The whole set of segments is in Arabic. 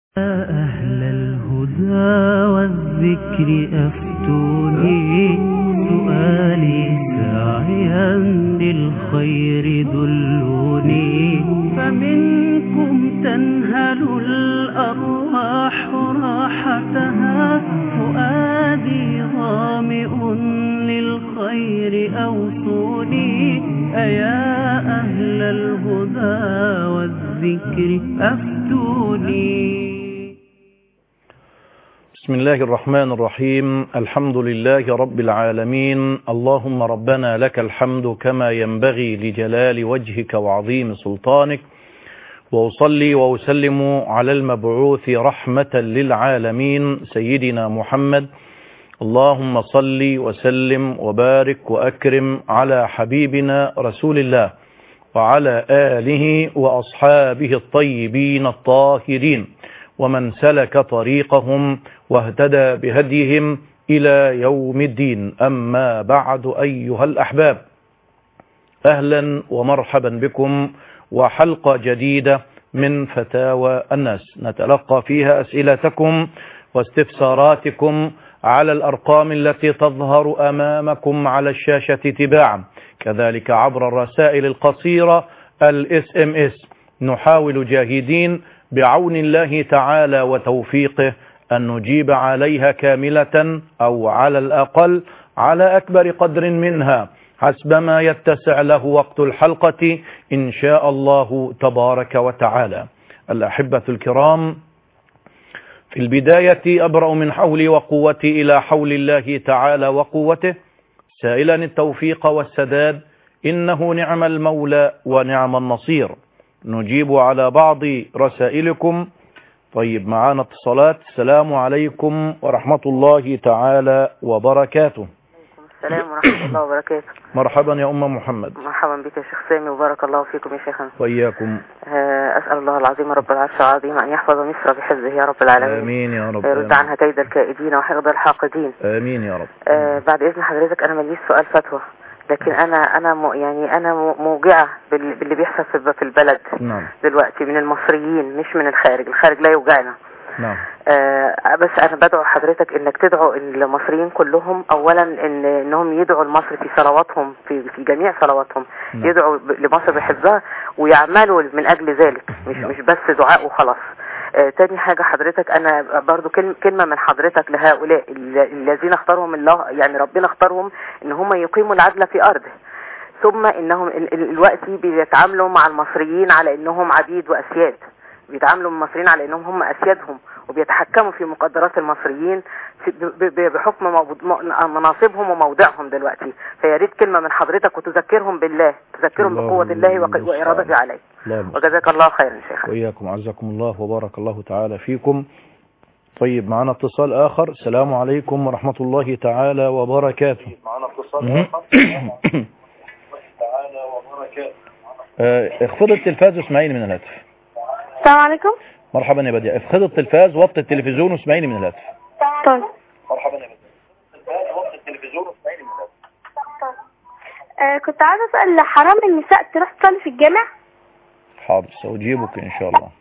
أهل الهدى والذكر أفتوني، سؤالي ساعيا للخير دلوني، فمنكم تنهل الأرواح راحتها، فؤادي ظامئ للخير أوصوني، أيا أهل الهدى والذكر أفتوني. بسم الله الرحمن الرحيم. الحمد لله رب العالمين. اللهم ربنا لك الحمد كما ينبغي لجلال وجهك وعظيم سلطانك، وأصلي وأسلم على المبعوث رحمة للعالمين سيدنا محمد. اللهم صل وسلم وبارك وأكرم على حبيبنا رسول الله وعلى آله وأصحابه الطيبين الطاهرين، ومن سلك طريقهم واهتدى بهديهم إلى يوم الدين. أما بعد أيها الأحباب، أهلا ومرحبا بكم وحلقة جديدة من فتاوى الناس، نتلقى فيها أسئلتكم واستفساراتكم على الأرقام التي تظهر أمامكم على الشاشة تباعا، كذلك عبر الرسائل القصيرة الSMS. نحاول جاهدين بعون الله تعالى وتوفيقه أن نجيب عليها كاملة أو على الأقل على أكبر قدر منها حسب ما يتسع له وقت الحلقة إن شاء الله تبارك وتعالى. الأحبة الكرام، في البداية أبرأ من حولي وقوتي إلى حول الله تعالى وقوته، سائلا التوفيق والسداد، إنه نعم المولى ونعم النصير. نجيب على بعض رسائلكم. طيب، معانا اتصالات. السلام عليكم ورحمة الله تعالى وبركاته. السلام ورحمة الله وبركاته. مرحبا يا أم محمد. مرحبا بك يا شيخ سامي، وبارك الله فيكم يا شيخنا. وإياكم. أسأل الله العظيم رب العرش العظيم أن يحفظ مصر بحفظه يا رب العالمين. آمين يا رب. يرد عنها كيد الكائدين وحقد الحاقدين. آمين يا رب. بعد إذن حضرتك، أنا ماليش سؤال فتوى، لكن أنا موجعة باللي بيحصل في البلد. نعم. دلوقتي من المصريين مش من الخارج. الخارج لا يوجعنا. نعم. بس انا بدعو حضرتك انك تدعو المصريين كلهم اولا انهم يدعوا لمصر في صلواتهم، في جميع صلواتهم. نعم. يدعوا لمصر بحفظها ويعملوا من اجل ذلك، مش بس دعاء وخلاص. تاني حاجة حضرتك، انا برضو كلمة من حضرتك لهؤلاء الذين اختارهم الله، يعني ربنا اختارهم ان هم يقيموا العدل في ارضه، ثم انهم الوقت بيتعاملوا مع المصريين على انهم عبيد واسياد، بيتعاملوا مع المصريين على انهم هم اسيادهم، وبيتحكموا في مقدرات المصريين بحكم مناصبهم وموضعهم دلوقتي. فيا ريت كلمة من حضرتك وتذكرهم بالله، تذكرهم بقوة الله وإرادته عليه. وجزاك الله خيرا شيخنا. وإياكم، عزكم الله وبارك الله تعالى فيكم. طيب، معنا اتصال آخر. السلام عليكم ورحمة الله تعالى وبركاته. معنا اتصال آخر. اخفض التلفاز واسمعيني من الهاتف. السلام عليكم. مرحبا يا بديع. افخذ التلفاز وطي التلفزيون واسمعيني من الهاتف. طيب. مرحبا يا بديع. التلفاز وطي التلفزيون واسمعيني من الهاتف. كنت عايزه اسال، حرام النساء تروح تصلي في الجامع؟ حاضر، سأجيبك ان شاء الله.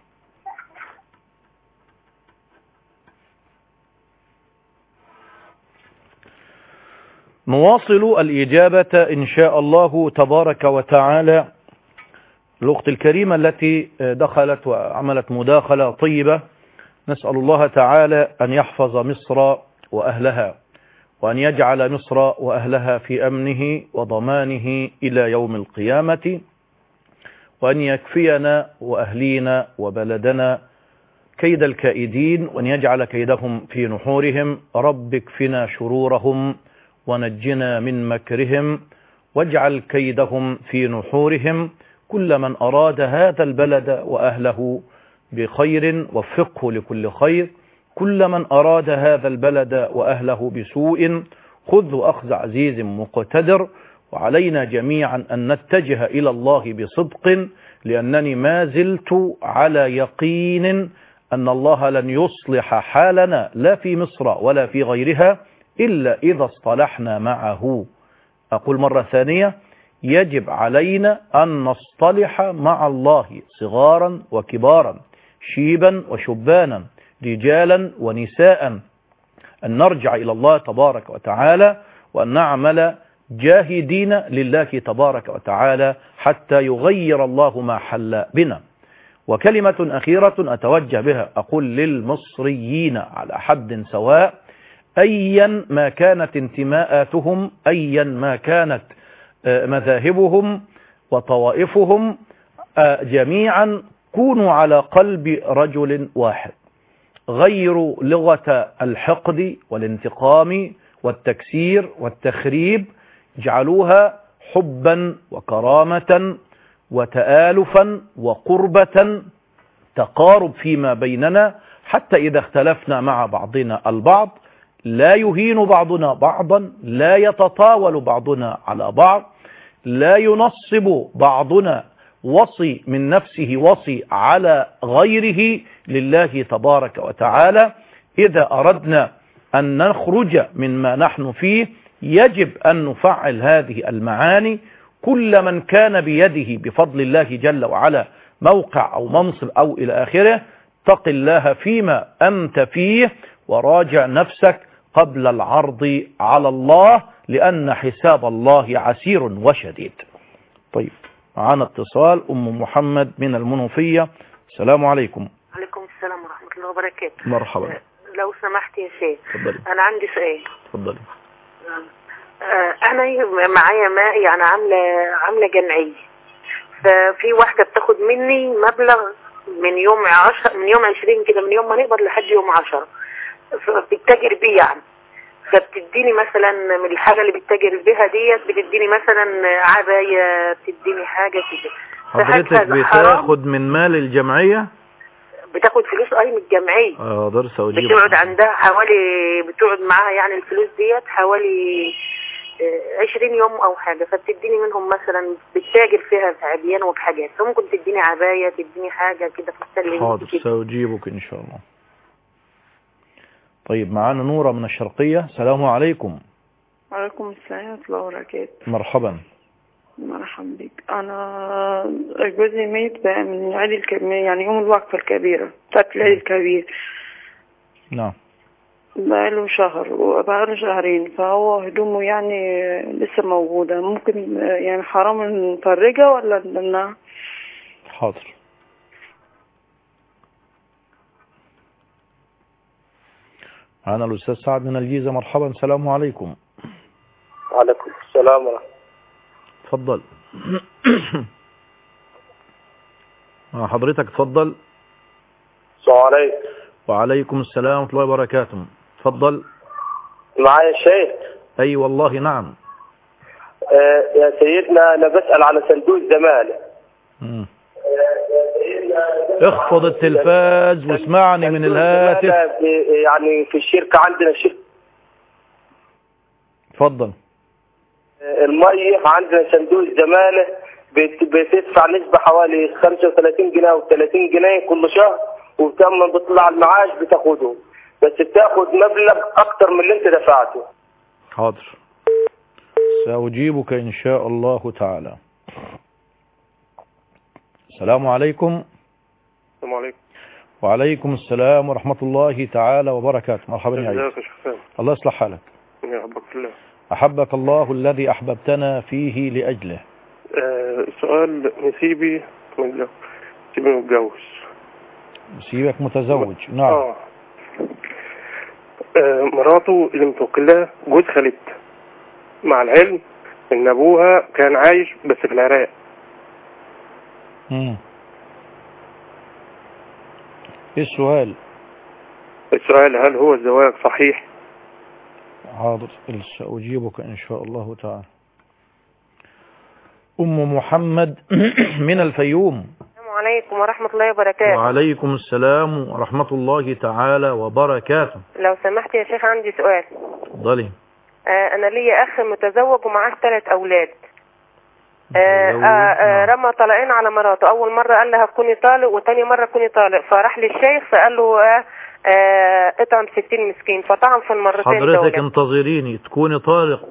نواصل الإجابة إن شاء الله تبارك وتعالى. الأخت الكريمة التي دخلت وعملت مداخلة طيبة، نسأل الله تعالى أن يحفظ مصر وأهلها، وأن يجعل مصر وأهلها في أمنه وضمانه إلى يوم القيامة، وأن يكفينا وأهلينا وبلدنا كيد الكائدين، وأن يجعل كيدهم في نحورهم. رب اكفنا شرورهم ونجنا من مكرهم، واجعل كيدهم في نحورهم. كل من أراد هذا البلد وأهله بخير وفقه لكل خير، كل من أراد هذا البلد وأهله بسوء خذ أخذ عزيز مقتدر. وعلينا جميعا أن نتجه إلى الله بصدق، لأنني ما زلت على يقين أن الله لن يصلح حالنا لا في مصر ولا في غيرها إلا إذا اصطلحنا معه. أقول مرة ثانية، يجب علينا أن نصطلح مع الله صغارا وكبارا، شيبا وشبانا، رجالا ونساء أن نرجع إلى الله تبارك وتعالى وأن نعمل جاهدين لله تبارك وتعالى حتى يغير الله ما حل بنا. وكلمة أخيرة أتوجه بها أقول للمصريين على حد سواء أيا ما كانت انتماءاتهم، أيا ما كانت مذاهبهم وطوائفهم، جميعا كونوا على قلب رجل واحد. غيروا لغة الحقد والانتقام والتكسير والتخريب، اجعلوها حبا وكرامة وتآلفا وقربة، تقارب فيما بيننا، حتى إذا اختلفنا مع بعضنا البعض لا يهين بعضنا بعضا، لا يتطاول بعضنا على بعض، لا ينصب بعضنا وصي من نفسه وصي على غيره لله تبارك وتعالى. إذا أردنا أن نخرج مما نحن فيه يجب أن نفعل هذه المعاني. كل من كان بيده بفضل الله جل وعلا موقع أو منصب أو إلى آخره، اتق الله فيما أنت فيه وراجع نفسك قبل العرض على الله، لأن حساب الله عسير وشديد. طيب، معنا اتصال أم محمد من المنوفية. السلام عليكم. عليكم السلام ورحمة الله وبركاته. مرحبا. لو سمحت يا شيخ، تفضلي. أنا عندي سؤال. تفضلي. أنا معايا ماء، يعني عاملة جمعية، ففي واحدة بتاخد مني مبلغ من يوم 20 كده، من يوم ما نقبض لحد يوم 10 بتتاجر بيه يعني. فبتديني مثلا من الحاجة اللي بتتاجر بيها ديت، بتديني مثلا عباية، بتديني حاجة كده. حضرتك بتاخد من مال الجمعية؟ بتاخد فلوس من الجمعية. درس أجيب. بتقعد عندها بتقعد معاها يعني الفلوس ديت حوالي 20 يوم او حاجة، فبتديني منهم مثلا بتتاجر فيها في عبيان وبحاجات، فممكن تديني عباية، تديني حاجة كده في السلة. حاضر، سأجيبك إن شاء الله. طيب، معانا نورة من الشرقية. السلام عليكم. وعليكم السلام ورحمة الله وبركاته. مرحبا. مرحبا بك. أنا جوزي ميت بقى من العيد الكبير، يعني يوم الوقفة الكبيرة بتاعت العيد الكبير. نعم. بقاله شهر وبقاله شهرين، فهو هدومه يعني لسه موجودة. ممكن يعني حرام نفرجها ولا نمنعها؟ حاضر. معنا الأستاذ سعد من الجيزة. مرحبا. السلام عليكم. وعليكم السلام ورحمة الله. تفضل. حضرتك تفضل. السلام عليكم. وعليكم السلام ورحمة الله وبركاته. تفضل. معايا الشيخ؟ أي والله نعم. يا سيدنا أنا بسأل على صندوق الزمالة. اخفض التلفاز واسمعني من الهاتف. يعني في الشركة عندنا تفضل. المية عندنا صندوق الزمالة بتدفع نسبة حوالي 35 جنيه أو 30 جنيه كل شهر، وتم بتطلع المعاش بتاخده، بس بتاخد مبلغ أكتر من اللي أنت دفعته. حاضر، سأجيبك إن شاء الله تعالى. السلام عليكم. السلام عليكم. وعليكم السلام ورحمة الله تعالى وبركاته. مرحبا يا عيد. الله يصلح حالك. يحبك الله. أحبك الله الذي أحببتنا فيه لأجله. سؤال نسيبي متجوز. نسيبك متزوج. نعم. مراته اللي متوكلها جوز خالتها، مع العلم ان ابوها كان عايش بس في العراق. ايه السؤال؟ السؤال هل هو الزواج صحيح؟ حاضر، سأجيبك إن شاء الله تعالى. أم محمد من الفيوم. السلام عليكم ورحمة الله وبركاته. وعليكم السلام ورحمة الله تعالى وبركاته. لو سمحت يا شيخ عندي سؤال. اتفضلي. أنا لي أخ متزوج ومعاه 3 أولاد. رمى طلقين على مراته. أول مرة قال لها كوني طالق، وتاني مرة كوني طالق، فراح للشيخ فقال له اطعم 60 مسكين، فطعم في المرتين. حضرتك انتظريني تكوني طالق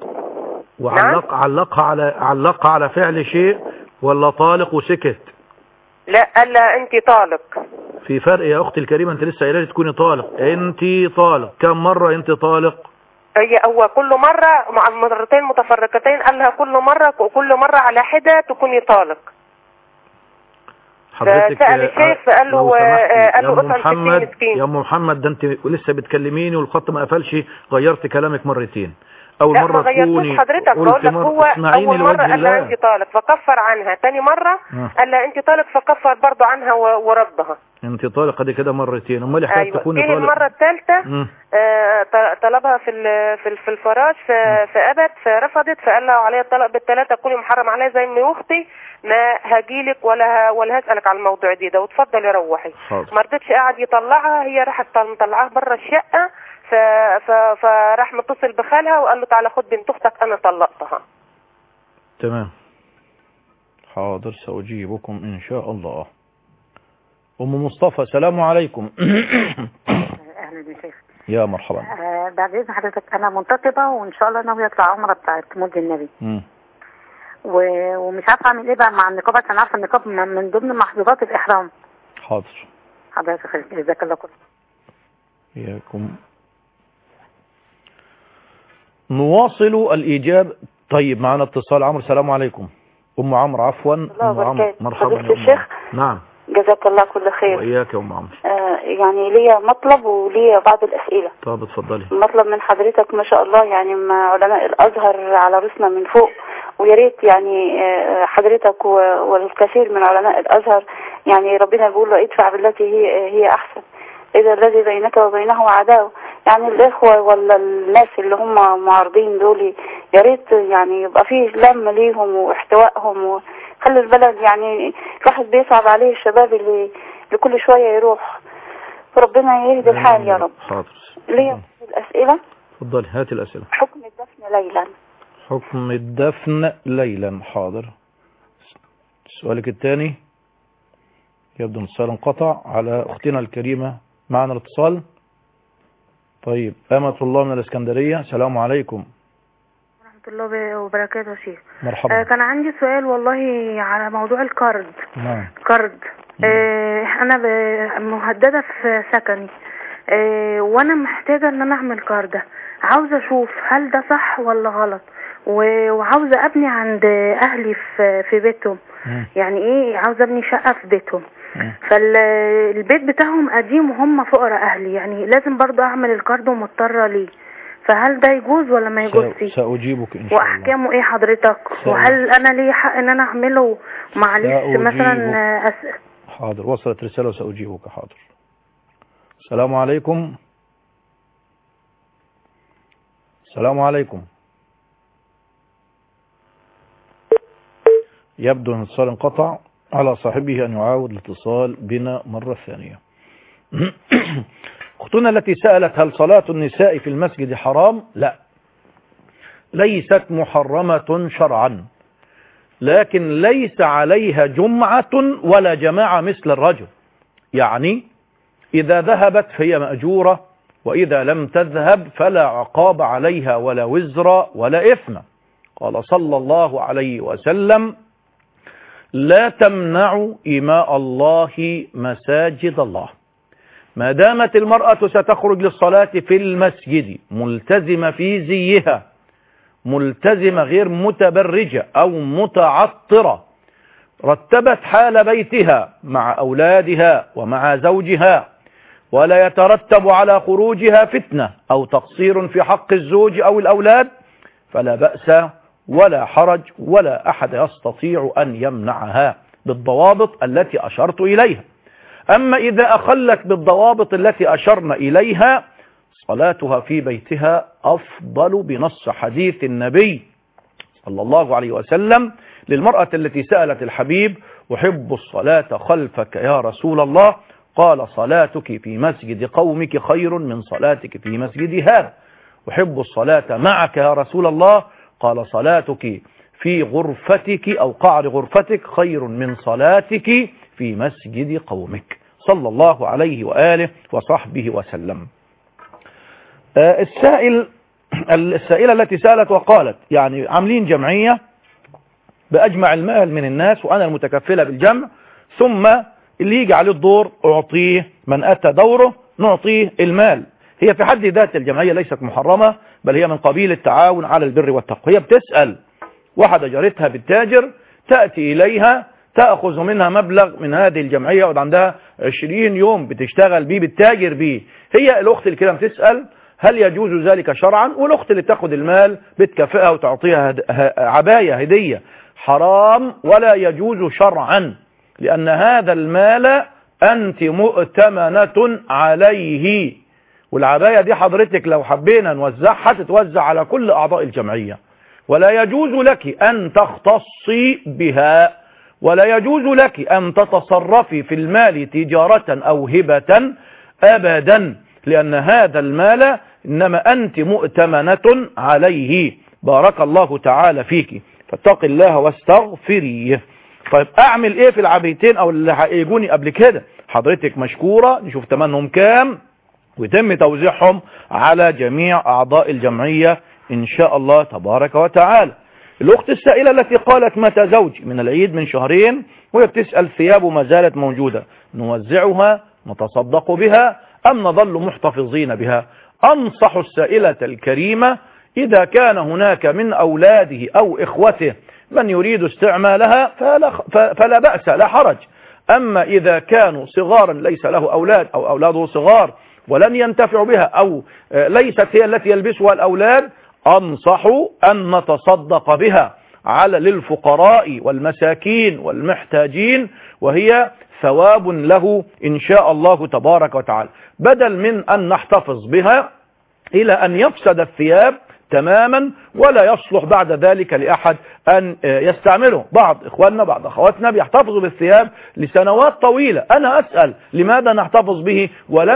علقها على فعل شيء، ولا طالق وسكت؟ لا، قال لها انت طالق. في فرق يا اختي الكريمه، انت لسه قايله لي تكوني طالق. انت طالق كم مره انت طالق؟ هو كل مرة مع مرتين متفرقتين، قال لها كل مرة على حدة تكوني طالق. حضرتك سأل الشيخ فقال له اطعم 60 مسكين. يا ام محمد ده انت لسه بتكلميني والخط ما قفلش، غيرت كلامك مرتين. اول لا مرة تكوني حضرتك بقول لك هو اول مرة قال لها انت طالق فكفر عنها، ثاني مرة قال لها انت طالق فكفر برضه عنها وردها. انت طالقه دي كده مرتين، امال احنا تكوني طالق. المرة الثالثة طلبها في الفراش فابت فرفضت، فقال لها عليها الطلاق بالثلاثة، كوني محرم عليها زي من اختي، ما هجيلك ولا هسألك على الموضوع ده وتفضلي روحي. ما رضتش، قاعد يطلعها، هي راحت مطلعاها بره الشقة، فراح متصل بخالها وقال له تعالى خد بنت اختك انا طلقتها. تمام حاضر سأجيبكم ان شاء الله. ام مصطفى السلام عليكم. اهلا يا شيخ. يا مرحبا. بعد اذن حضرتك انا منتقبه وان شاء الله ناويه اطلع عمره بتاعت مولد النبي. ومش عارفه اعمل ايه بقى مع النقاب، عشان عارفه النقاب من ضمن محظورات الاحرام. حاضر حضرتك جزاك الله كله. إياكم. نواصل الإجابة. طيب معنا اتصال. عمرو السلام عليكم. أم عمرو عفوا. أم عمرو مرحبا يا الشيخ. نعم جزاك الله كل خير. وإياك يا أم عمرو. يعني ليا مطلب وليا بعض الأسئلة. طب اتفضلي. مطلب من حضرتك ما شاء الله، يعني مع علماء الأزهر على رأسنا من فوق، ويا ريت يعني حضرتك والكثير من علماء الأزهر، يعني ربنا بيقول له ادفع بالتي هي أحسن، إذا الذي بينك وبينه عداوة. يعني الإخوة ولا الناس اللي هم معارضين دول يا ريت يعني يبقى فيه لم ليهم واحتوائهم، وخلي البلد يعني الواحد بيصعب عليه الشباب اللي كل شوية يروح. ربنا يهدي الحال يا رب. حاضر. ليه الأسئلة؟ اتفضلي هاتي الأسئلة. حكم الدفن ليلا. حكم الدفن ليلا. حاضر. سؤالك الثاني يبدو الاتصال انقطع على أختنا الكريمة. معنا الاتصال. طيب أمة الله من الإسكندرية السلام عليكم. ورحمة الله وبركاته يا شيخ. مرحبا. كان عندي سؤال والله على موضوع القرض. نعم. قرض. أنا مهددة في سكني، وأنا محتاجة إن أنا أعمل قرض. عاوزة أشوف هل ده صح ولا غلط، وعاوزة أبني عند أهلي في بيتهم. يعني إيه، عاوزة أبني شقة في بيتهم، فالبيت بتاعهم قديم وهم فقراء أهلي، يعني لازم برضو أعمل القرض ومضطرة ليه، فهل ده يجوز ولا ما يجوزش؟ سأجيبك إن شاء الله. وأحكامه إيه حضرتك؟ وهل أنا ليه حق إن أنا أعمله؟ معلش مثلا حاضر وصلت رسالة وسأجيبك. حاضر. السلام عليكم. السلام عليكم. يبدو أن الاتصال انقطع، على صاحبه أن يعاود الاتصال بنا مرة ثانية. أختنا التي سألت هل صلاة النساء في المسجد حرام؟ لا، ليست محرمة شرعا، لكن ليس عليها جمعة ولا جماعة مثل الرجل. يعني إذا ذهبت فهي مأجورة، وإذا لم تذهب فلا عقاب عليها ولا وزر ولا إثم. قال صلى الله عليه وسلم لا تمنعوا إماء الله مساجد الله. ما دامت المرأة ستخرج للصلاة في المسجد ملتزمة في زيها، ملتزمة غير متبرجة أو متعطرة، رتبت حال بيتها مع أولادها ومع زوجها، ولا يترتب على خروجها فتنة أو تقصير في حق الزوج أو الأولاد، فلا بأس ولا حرج، ولا أحد يستطيع أن يمنعها بالضوابط التي أشرت إليها. أما إذا أخلت بالضوابط التي أشرنا إليها، صلاتها في بيتها أفضل بنص حديث النبي صلى الله عليه وسلم للمرأة التي سألت الحبيب أحب الصلاة خلفك يا رسول الله، قال صلاتك في مسجد قومك خير من صلاتك في مسجد هذا. أحب الصلاة معك يا رسول الله، قال صلاتك في غرفتك أو قعر غرفتك خير من صلاتك في مسجد قومك، صلى الله عليه وآله وصحبه وسلم. السائلة التي سألت وقالت يعني عاملين جمعية بأجمع المال من الناس وأنا المتكفلة بالجمع، ثم اللي يجي عليه الدور أعطيه، من أتى دوره نعطيه المال. هي في حد ذات الجمعية ليست محرمة، بل هي من قبيل التعاون على البر والتقوى. هي بتسأل واحدة جارتها بالتاجر، تأتي إليها تأخذ منها مبلغ من هذه الجمعية، وعند عندها 20 يوم بتشتغل بيه، بالتاجر بيه. هي الأخت الكرام تسأل هل يجوز ذلك شرعا؟ والأخت اللي تاخد المال بتكافئها وتعطيها عباية هدية. حرام ولا يجوز شرعا، لأن هذا المال أنت مؤتمنة عليه. والعباية دي حضرتك لو حبينا نوزعها تتوزع على كل أعضاء الجمعية، ولا يجوز لك أن تختصي بها، ولا يجوز لك أن تتصرفي في المال تجارة أو هبة أبدا، لأن هذا المال إنما أنت مؤتمنة عليه. بارك الله تعالى فيك، فاتق الله واستغفريه. طيب أعمل إيه في العبيتين أو اللي هيجوني قبل كده؟ حضرتك مشكورة، نشوف تمنهم كام ويتم توزيعهم على جميع أعضاء الجمعية إن شاء الله تبارك وتعالى. الأخت السائلة التي قالت متى زوجي؟ من العيد من شهرين، وهي بتسأل ثيابه ما زالت موجودة، نوزعها نتصدق بها أم نظل محتفظين بها؟ أنصح السائلة الكريمة إذا كان هناك من أولاده أو إخوته من يريد استعمالها فلا بأس، لا حرج. أما إذا كانوا صغارا ليس له أولاد أو أولاده صغار ولن ينتفع بها أو ليست هي التي يلبسها الأولاد، أنصح أن نتصدق بها على للفقراء والمساكين والمحتاجين، وهي ثواب له إن شاء الله تبارك وتعالى، بدل من أن نحتفظ بها إلى أن يفسد الثياب تماما ولا يصلح بعد ذلك لأحد أن يستعمله. بعض إخواننا بعض أخواتنا بيحتفظوا بالثياب لسنوات طويلة. أنا أسأل لماذا نحتفظ به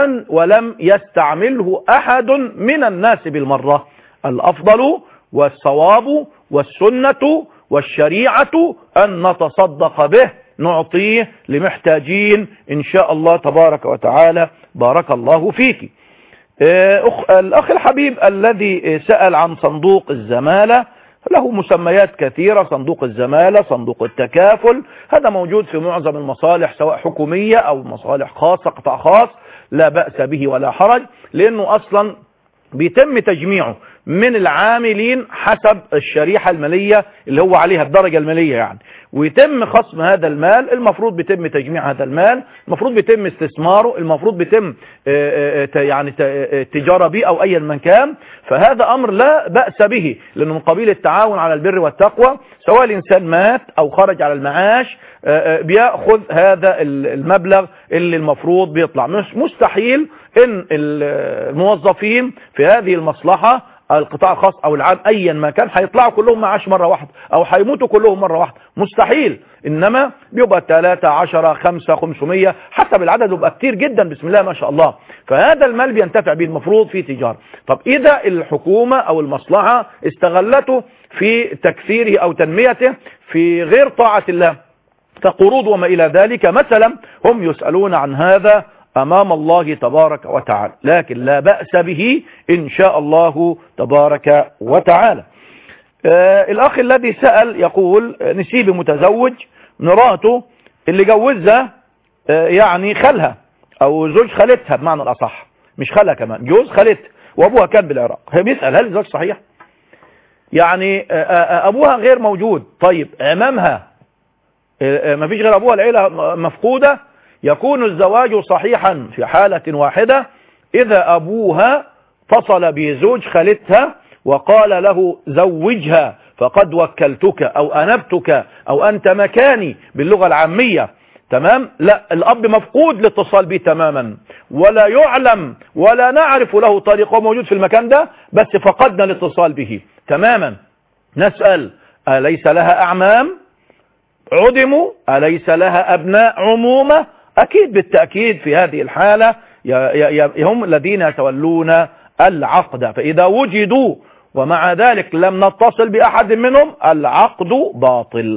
ولم يستعمله أحد من الناس بالمرة؟ الأفضل والصواب والسنة والشريعة أن نتصدق به، نعطيه لمحتاجين إن شاء الله تبارك وتعالى. بارك الله فيك. الأخ الحبيب الذي سأل عن صندوق الزمالة، له مسميات كثيرة، صندوق الزمالة، صندوق التكافل، هذا موجود في معظم المصالح سواء حكومية أو مصالح خاصة قطاع خاص، لا بأس به ولا حرج، لأنه أصلا بيتم تجميعه من العاملين حسب الشريحة المالية اللي هو عليها الدرجة المالية يعني، ويتم خصم هذا المال. المفروض بيتم تجميع هذا المال، المفروض بيتم استثماره، المفروض بيتم يعني التجارة به أو أي من كان. فهذا أمر لا بأس به، لأنه من قبيل التعاون على البر والتقوى. سواء الإنسان مات أو خرج على المعاش بيأخذ هذا المبلغ اللي المفروض بيطلع. مستحيل إن الموظفين في هذه المصلحة القطاع الخاص أو العام أيا ما كان هيطلعوا كلهم معاش مرة واحدة أو هيموتوا كلهم مرة واحدة، مستحيل. إنما بيبقى 3 10 5 500 حسب العدد، بيبقى كتير جدا بسم الله ما شاء الله. فهذا المال بينتفع به المفروض في تجارة. طب إذا الحكومة أو المصلحة استغلته في تكثيره أو تنميته في غير طاعة الله كقروض وما إلى ذلك مثلا، هم يسألون عن هذا أمام الله تبارك وتعالى، لكن لا بأس به إن شاء الله تبارك وتعالى. الأخ الذي سأل يقول نسيبي متزوج، مراته اللي جوزها يعني خالها أو زوج خالتها بمعنى الأصح، مش خالها كمان، جوز خالتها، وأبوها كان بالعراق. هي بيسأل هل الزواج صحيح؟ يعني أبوها غير موجود، طيب عمامها ما فيش غير أبوها، العيلة مفقودة، يكون الزواج صحيحا في حالة واحدة إذا أبوها اتصل بزوج خالتها وقال له زوجها فقد وكلتك أو أنبتك أو أنت مكاني باللغة العامية. تمام؟ لا، الأب مفقود الاتصال به تماما، ولا يعلم ولا نعرف له طريق، موجود في المكان ده بس فقدنا الاتصال به تماما. نسأل أليس لها أعمام عدموا؟ أليس لها أبناء عمومة؟ أكيد بالتأكيد في هذه الحالة هم الذين يتولون العقد. فإذا وجدوا ومع ذلك لم نتصل بأحد منهم العقد باطل.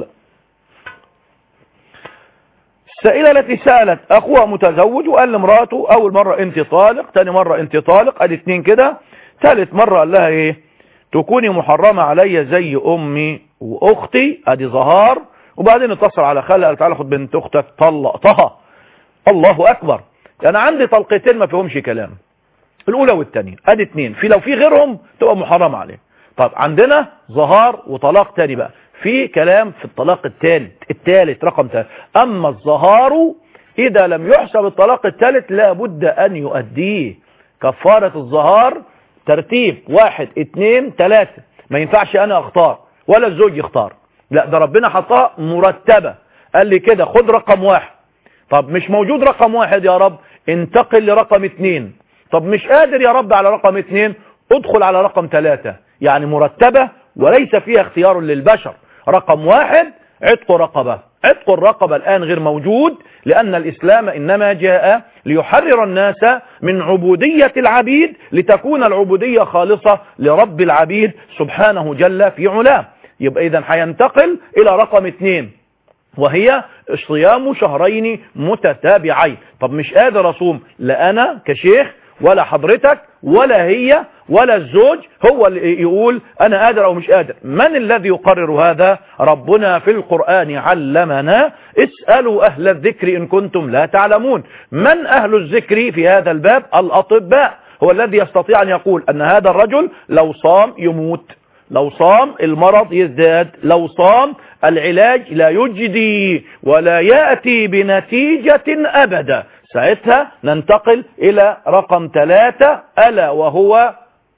السائلة التي سألت أخوها متزوج وقال لمراته أول مرة أنت طالق، تاني مرة أنت طالق، أدي 2 كده، ثالث مرة قال لها إيه؟ تكوني محرمة علي زي أمي وأختي، أدي ظهار. وبعدين اتصل على خالها قال تعالى خد بنت أختك طلقتها. الله أكبر. أنا عندي طلقتين ما فيهمش كلام، الأولى والثانية، أدي 2، لو في غيرهم تبقى محرم عليه. طب عندنا ظهار وطلاق تاني بقى، في كلام في الطلاق الثالث رقم 3. أما الظهار إذا لم يحسب الطلاق الثالث لابد أن يؤديه. كفارة الظهار ترتيب 1 2 3، ما ينفعش أنا أختار ولا الزوج يختار، لا ده ربنا حطها مرتبة، قال لي كده خد رقم 1. طب مش موجود رقم 1 يا رب، انتقل لرقم 2. طب مش قادر يا رب على رقم 2، ادخل على رقم 3. يعني مرتبة وليس فيها اختيار للبشر. رقم 1 عتق رقبة، عتق الرقبة الآن غير موجود، لأن الإسلام إنما جاء ليحرر الناس من عبودية العبيد لتكون العبودية خالصة لرب العبيد سبحانه جل في علاه. يبقى إذن هينتقل إلى رقم 2، وهي صيام شهرين متتابعين. طب مش قادر أصوم، لا أنا كشيخ ولا حضرتك ولا هي ولا الزوج هو اللي يقول أنا قادر أو مش قادر. من الذي يقرر هذا؟ ربنا في القرآن علمنا اسألوا أهل الذكر إن كنتم لا تعلمون. من أهل الذكر في هذا الباب؟ الأطباء. هو الذي يستطيع أن يقول أن هذا الرجل لو صام يموت، لو صام المرض يزداد، لو صام العلاج لا يجدي ولا يأتي بنتيجة أبدا. ساعتها ننتقل إلى رقم 3 ألا وهو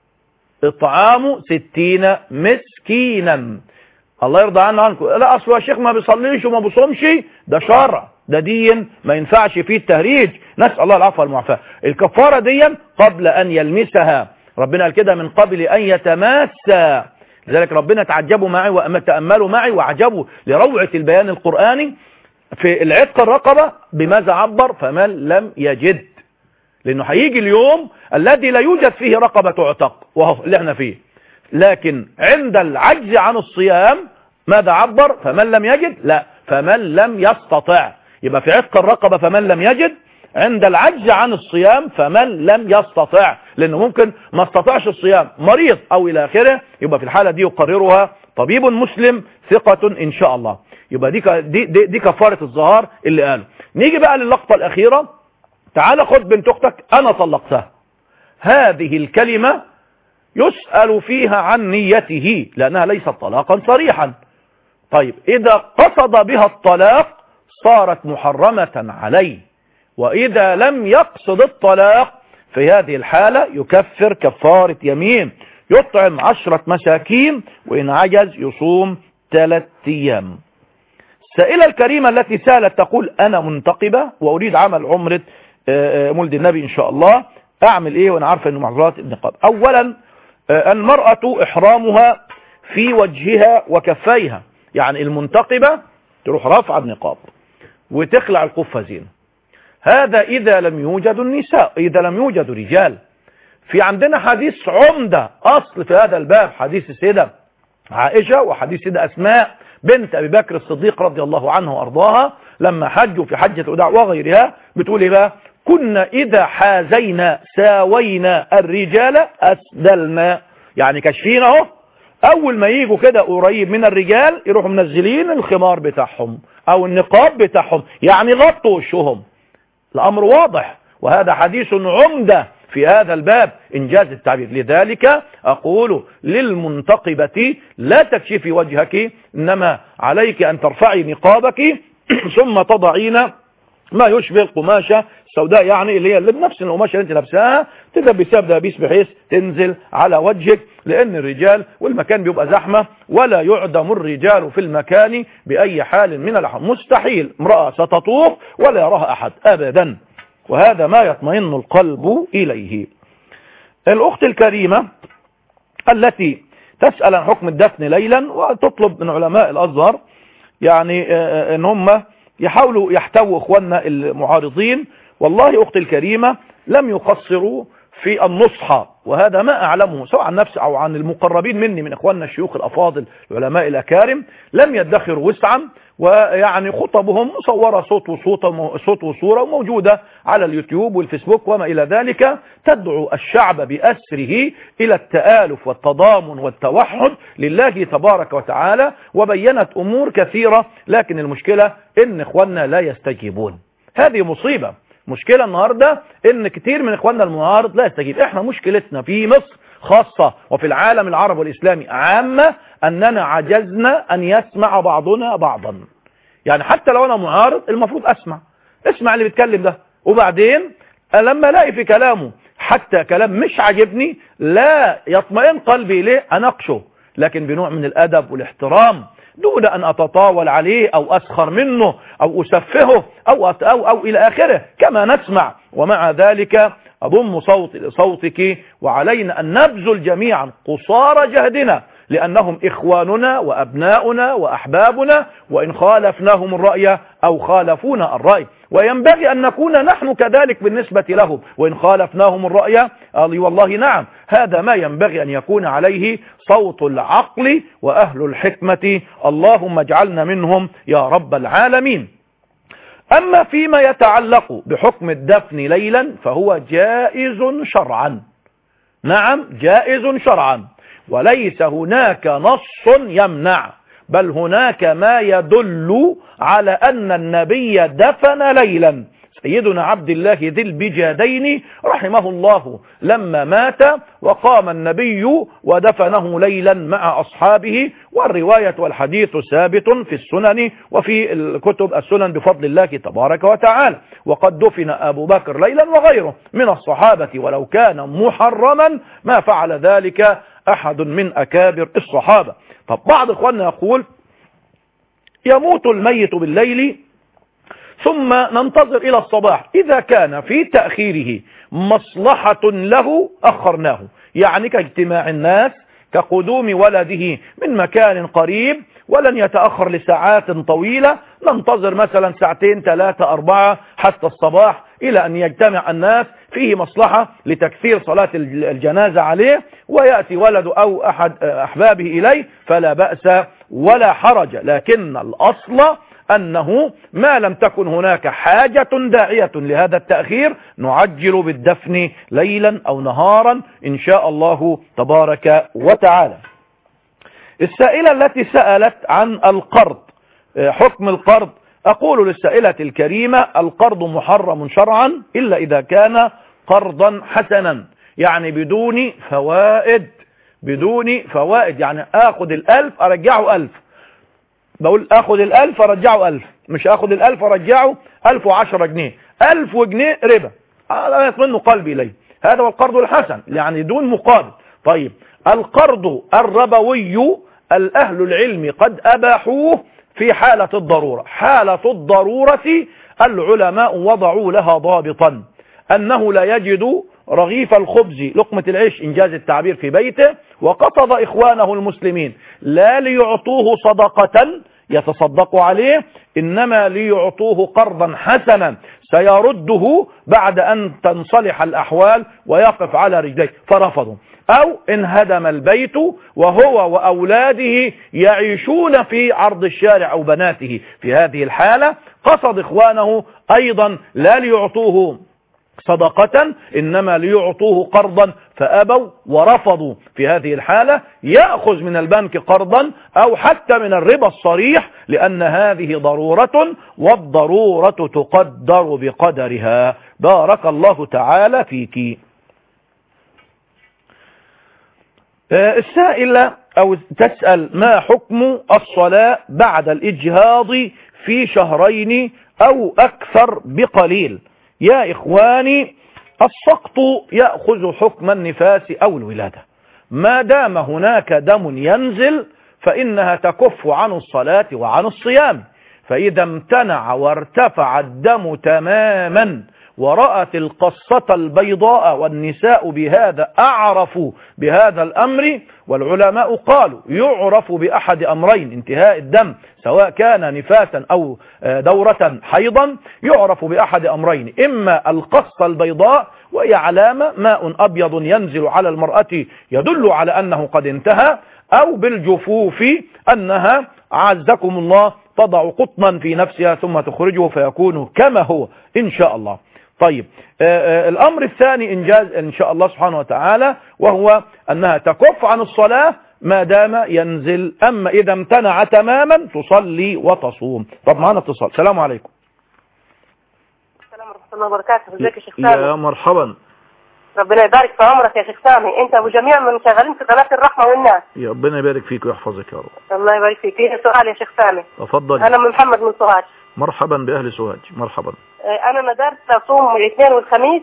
إطعام 60 مسكينا. الله يرضى عنكم. لا أصل يا شيخ ما بيصليش وما بيصومش، ده شرع، ده دين ما ينفعش فيه التهريج. نسأل الله العفو والمعافاة. الكفارة دي قبل أن يلمسها، ربنا قال كده من قبل أن يتماسى. لذلك ربنا تعجبوا معي وتأملوا معي وعجبوا لروعة البيان القرآني في العتق الرقبة. بماذا عبر؟ فمن لم يجد، لأنه هيجي اليوم الذي لا يوجد فيه رقبة تعتق، وهو اللي احنا فيه. لكن عند العجز عن الصيام ماذا عبر؟ فمن لم يجد، لا فمن لم يستطع. يبقى في عتق الرقبة فمن لم يجد، عند العجز عن الصيام فمن لم يستطع، لأنه ممكن ما استطعش الصيام، مريض أو إلى آخره. يبقى في الحالة دي يقررها طبيب مسلم ثقة إن شاء الله. يبقى دي كفارة الظهار اللي قاله. نيجي بقى للقطة الأخيرة. تعال خد بنت أختك أنا طلقتها، هذه الكلمة يسأل فيها عن نيته لأنها ليست طلاقا صريحا. طيب إذا قصد بها الطلاق صارت محرمة عليه، وإذا لم يقصد الطلاق في هذه الحالة يكفر كفارة يمين، يطعم 10 مساكين، وإن عجز يصوم 3 أيام. السائلة الكريمة التي سألت تقول أنا منتقبة وأريد عمل عمرة مولد النبي إن شاء الله، أعمل إيه وأنا عارفة أنه معذورات النقاب؟ أولا المرأة إحرامها في وجهها وكفيها، يعني المنتقبة تروح رافعة النقاب وتخلع القفة زينة. هذا إذا لم يوجد النساء، إذا لم يوجد رجال. في عندنا حديث عمدة أصل في هذا الباب، حديث السيدة عائشة وحديث السيدة أسماء بنت أبي بكر الصديق رضي الله عنه وأرضاها لما حجوا في حجة الوداع وغيرها، بتقول إيه بقى؟ كنا إذا حازينا ساوينا الرجال أسدلنا، يعني كشفين اهو، أول ما يجوا كده قريب من الرجال يروحوا منزلين الخمار بتاعهم أو النقاب بتاعهم، يعني غطوا وشهم. الأمر واضح، وهذا حديث عمدة في هذا الباب إنجاز التعبير. لذلك أقول للمنتقبة لا تكشفي وجهك، إنما عليك أن ترفعي نقابك ثم تضعين ما يشبه القماشة السوداء، يعني اللي هي بنفس القماشة اللي انت لابساها، تدبسها بدبيس بحيث تنزل على وجهك، لأن الرجال والمكان بيبقى زحمة ولا يعدم الرجال في المكان بأي حال من الأحوال. مستحيل امرأة ستطوف ولا يراها أحد أبدا، وهذا ما يطمئن القلب إليه. الأخت الكريمة التي تسأل عن حكم الدفن ليلا وتطلب من علماء الأزهر يعني ان هم يحاولوا يحتووا اخواننا المعارضين. والله أختي الكريمة لم يقصروا في النصح، وهذا ما أعلمه سواء عن نفسي أو عن المقربين مني من إخواننا الشيوخ الأفاضل العلماء الأكارم، لم يدخروا وسعا، ويعني خطبهم مصورة صوت وصورة وموجودة على اليوتيوب والفيسبوك وما إلى ذلك، تدعو الشعب بأسره إلى التآلف والتضامن والتوحد لله تبارك وتعالى، وبينت أمور كثيرة، لكن المشكلة إن إخواننا لا يستجيبون. هذه مصيبة. مشكلة النهاردة ان كتير من اخواننا المعارض لا يستجيب. احنا مشكلتنا في مصر خاصة وفي العالم العربي والاسلامي عامة اننا عجزنا ان يسمع بعضنا بعضا. يعني حتى لو انا معارض المفروض اسمع اللي بيتكلم ده، وبعدين لما الاقي في كلامه حتى كلام مش عاجبني لا يطمئن قلبي اليه اناقشه، لكن بنوع من الادب والاحترام دون ان اتطاول عليه او اسخر منه او اسفهه او الى اخره كما نسمع. ومع ذلك اضم صوتك وعلينا ان نبذل جميعا قصارى جهدنا لانهم اخواننا وابناؤنا واحبابنا، وان خالفناهم الرأي او خالفونا الرأي، وينبغي ان نكون نحن كذلك بالنسبة لهم، وان خالفناهم الرأي والله نعم هذا ما ينبغي ان يكون عليه صوت العقل واهل الحكمة. اللهم اجعلنا منهم يا رب العالمين. اما فيما يتعلق بحكم الدفن ليلا فهو جائز شرعا. نعم جائز شرعا، وليس هناك نص يمنع، بل هناك ما يدل على أن النبي دفن ليلا. سيدنا عبد الله ذي البجادين رحمه الله لما مات وقام النبي ودفنه ليلا مع أصحابه، والرواية والحديث ثابت في السنن وفي الكتب السنن بفضل الله تبارك وتعالى. وقد دفن أبو بكر ليلا وغيره من الصحابة، ولو كان محرما ما فعل ذلك أحد من أكابر الصحابة. طب بعض إخواننا يقول يموت الميت بالليل ثم ننتظر إلى الصباح، إذا كان في تأخيره مصلحة له أخرناه، يعني كاجتماع الناس كقدوم ولده من مكان قريب ولن يتأخر لساعات طويلة، ننتظر مثلا ساعتين 3 4 حتى الصباح إلى أن يجتمع الناس، فيه مصلحة لتكثير صلاة الجنازة عليه ويأتي ولده أو أحد أحبابه إليه فلا بأس ولا حرج. لكن الأصل أنه ما لم تكن هناك حاجة داعية لهذا التأخير نعجل بالدفن ليلا أو نهارا إن شاء الله تبارك وتعالى. السائلة التي سألت عن القرض، حكم القرض، أقول للسائلة الكريمة القرض محرم شرعا إلا إذا كان قرضا حسنا، يعني بدون فوائد، يعني آخذ 1000 أرجعه 1000، بقول اخذ 1000 ارجعه 1000، مش اخذ 1000 ارجعه 1010 جنيه، 1000 جنيه ربا، لا يطمئن قلبي اليه. هذا هو القرض الحسن يعني دون مقابل. طيب القرض الربوي الاهل العلم قد اباحوه في حالة الضرورة. حالة الضرورة العلماء وضعوا لها ضابطا، انه لا يجد رغيف الخبز لقمة العيش إنجاز التعبير في بيته، وقصد إخوانه المسلمين لا ليعطوه صدقة يتصدق عليه، إنما ليعطوه قرضا حسنا سيرده بعد أن تنصلح الأحوال ويقف على رجليه، فرفضوا. أو انهدم البيت وهو وأولاده يعيشون في عرض الشارع أو بناته، في هذه الحالة قصد إخوانه أيضا لا ليعطوه صدقة إنما ليعطوه قرضا فأبوا ورفضوا. في هذه الحالة يأخذ من البنك قرضا أو حتى من الربا الصريح، لأن هذه ضرورة والضرورة تقدر بقدرها. بارك الله تعالى فيك. السائلة أو تسأل ما حكم الصلاة بعد الإجهاض في شهرين أو أكثر بقليل؟ يا إخواني السقط يأخذ حكم النفاس أو الولادة، ما دام هناك دم ينزل فإنها تكف عن الصلاة وعن الصيام. فإذا امتنع وارتفع الدم تماما ورأت القصة البيضاء والنساء بهذا أعرفوا بهذا الأمر، والعلماء قالوا يعرف بأحد أمرين انتهاء الدم سواء كان نفاسا أو دورة حيضا، يعرف بأحد أمرين، إما القصة البيضاء وهي علامة ماء أبيض ينزل على المرأة يدل على أنه قد انتهى، أو بالجفوف أنها عزكم الله تضع قطنا في نفسها ثم تخرجه فيكون كما هو إن شاء الله. طيب الأمر الثاني إنجاز إن شاء الله سبحانه وتعالى، وهو أنها تكف عن الصلاة ما دام ينزل، أما إذا امتنع تماما تصلي وتصوم. طب معنا اتصال. السلام عليكم. الله وبركاته. ازيك يا شيخ سامي؟ يا مرحبا. ربنا يبارك في عمرك يا شيخ سامي، انت وجميع من شغالين في قناه الرحمه والناس. يا ربنا يبارك فيك ويحفظك يا رب. الله يبارك فيك. في سؤال يا شيخ سامي. تفضل. انا من محمد من سوهاج. مرحبا باهل سوهاج، مرحبا. انا نذرت اصوم الاثنين والخميس،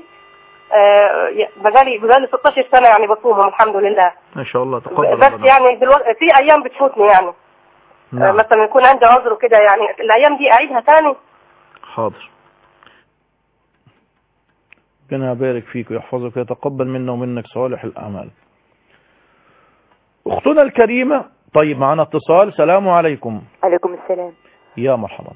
بقالي 16 سنه يعني بصومهم الحمد لله. ما شاء الله تقبل. بس يعني دلوقتي في ايام بتفوتني يعني. نعم. مثلا يكون عندي عذر وكده، يعني الايام دي اعيدها ثاني؟ حاضر. ربنا يبارك فيك ويحفظك ويتقبل منا ومنك صالح الأعمال. أختنا الكريمة. طيب معنا اتصال. سلام عليكم. عليكم السلام. يا مرحبا.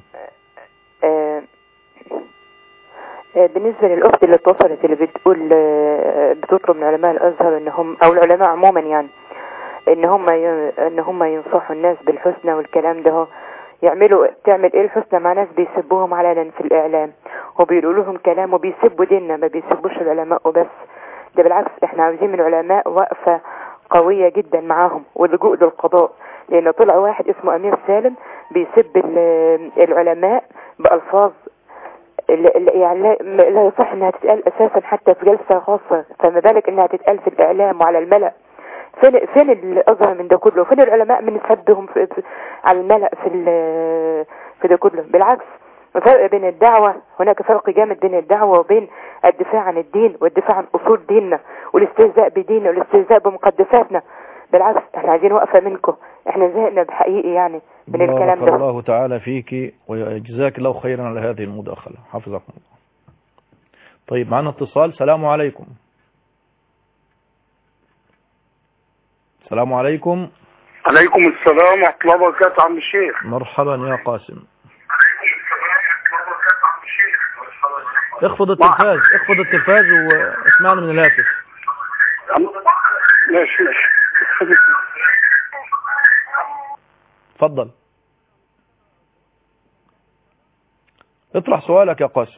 بالنسبة للأخت اللي اتصلت اللي بتقول بتطلب من علماء الأزهر انهم او العلماء عموما يعني ان هم ينصحوا الناس بالحسنى والكلام ده، تعمل ايه الحسنى مع ناس بيسبوهم علنا في الإعلام وبيقولوا لهم كلام وبيسبوا ديننا، ما بيسبوش العلماء وبس، ده بالعكس احنا عاوزين من العلماء وقفة قوية جدا معاهم واللجوء للقضاء، لأن طلع واحد اسمه أمير سالم بيسب العلماء بألفاظ يعني لا يصح انها تتقال اساسا حتى في جلسة خاصة، فما بالك انها تتقال في الاعلام وعلى الملأ. فين الازهر من ده كله؟ فين العلماء من سبهم على الملأ في ده كله؟ بالعكس فرق بين الدعوة، هناك فرق جامد بين الدعوة وبين الدفاع عن الدين والدفاع عن اصول ديننا والاستهزاء بديننا والاستهزاء بمقدساتنا. بالعكس احنا عايزين وقفة منكم، احنا زهقنا بحقيقي يعني من الكلام ده. بارك الله تعالى فيك وجزاك الله خيرا على هذه المداخلة، حفظكم الله. طيب معنا اتصال. سلام عليكم. السلام عليكم. عليكم السلام ورحمة الله وبركاته عم الشيخ. مرحبا يا قاسم. اخفض التلفاز واسمعنا من الهاتف. ماشي. تفضل اطرح سؤالك يا قاسم.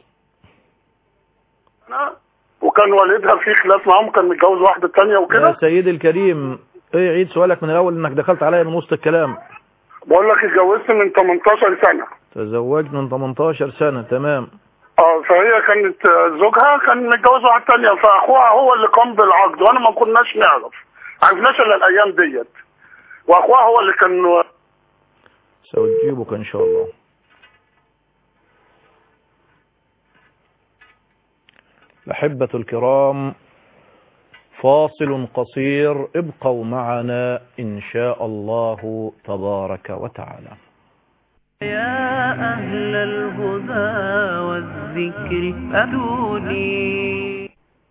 وكان والدها في خلاف معاهم، كان متجوز واحدة تانية وكده. يا سيدي الكريم ايه، عيد سؤالك من الاول انك دخلت عليا من وسط الكلام. بقول لك اتجوزت من 18 سنة. تزوجت من 18 سنة، تمام. فهي كانت زوجها كان متجوز واحدة تانية، فاخوها هو اللي قام بالعقد وانا ما كناش عرفناش الا الايام ديت، واخوها هو اللي كان. سأجيبك ان شاء الله. الأحبة الكرام، فاصل قصير، ابقوا معنا إن شاء الله تبارك وتعالى. يا أهل الهدى والذكر أتوني.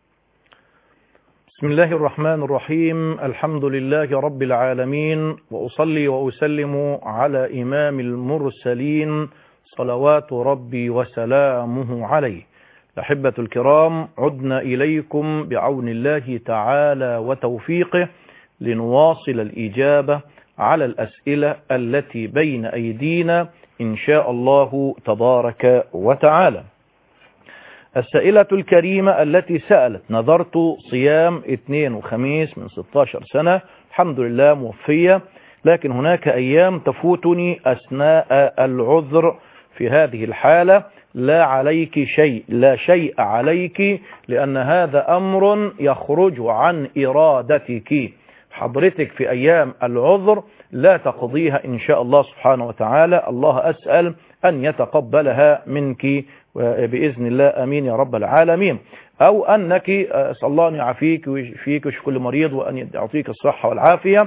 بسم الله الرحمن الرحيم. الحمد لله رب العالمين، وأصلي وأسلم على إمام المرسلين صلوات ربي وسلامه عليه. الأحبة الكرام، عدنا إليكم بعون الله تعالى وتوفيقه لنواصل الإجابة على الأسئلة التي بين أيدينا إن شاء الله تبارك وتعالى. السائلة الكريمة التي سألت: نذرت صيام اثنين وخميس من 16 سنة، الحمد لله موفية، لكن هناك أيام تفوتني أثناء العذر، في هذه الحالة لا عليك شيء، لا شيء عليك، لأن هذا أمر يخرج عن إرادتك. حضرتك في أيام العذر لا تقضيها إن شاء الله سبحانه وتعالى. الله أسأل أن يتقبلها منك بإذن الله، أمين يا رب العالمين. أو أنك أسأل الله أن يعافيك ويشفيك ويشفي كل مريض وأن يعطيك الصحة والعافية.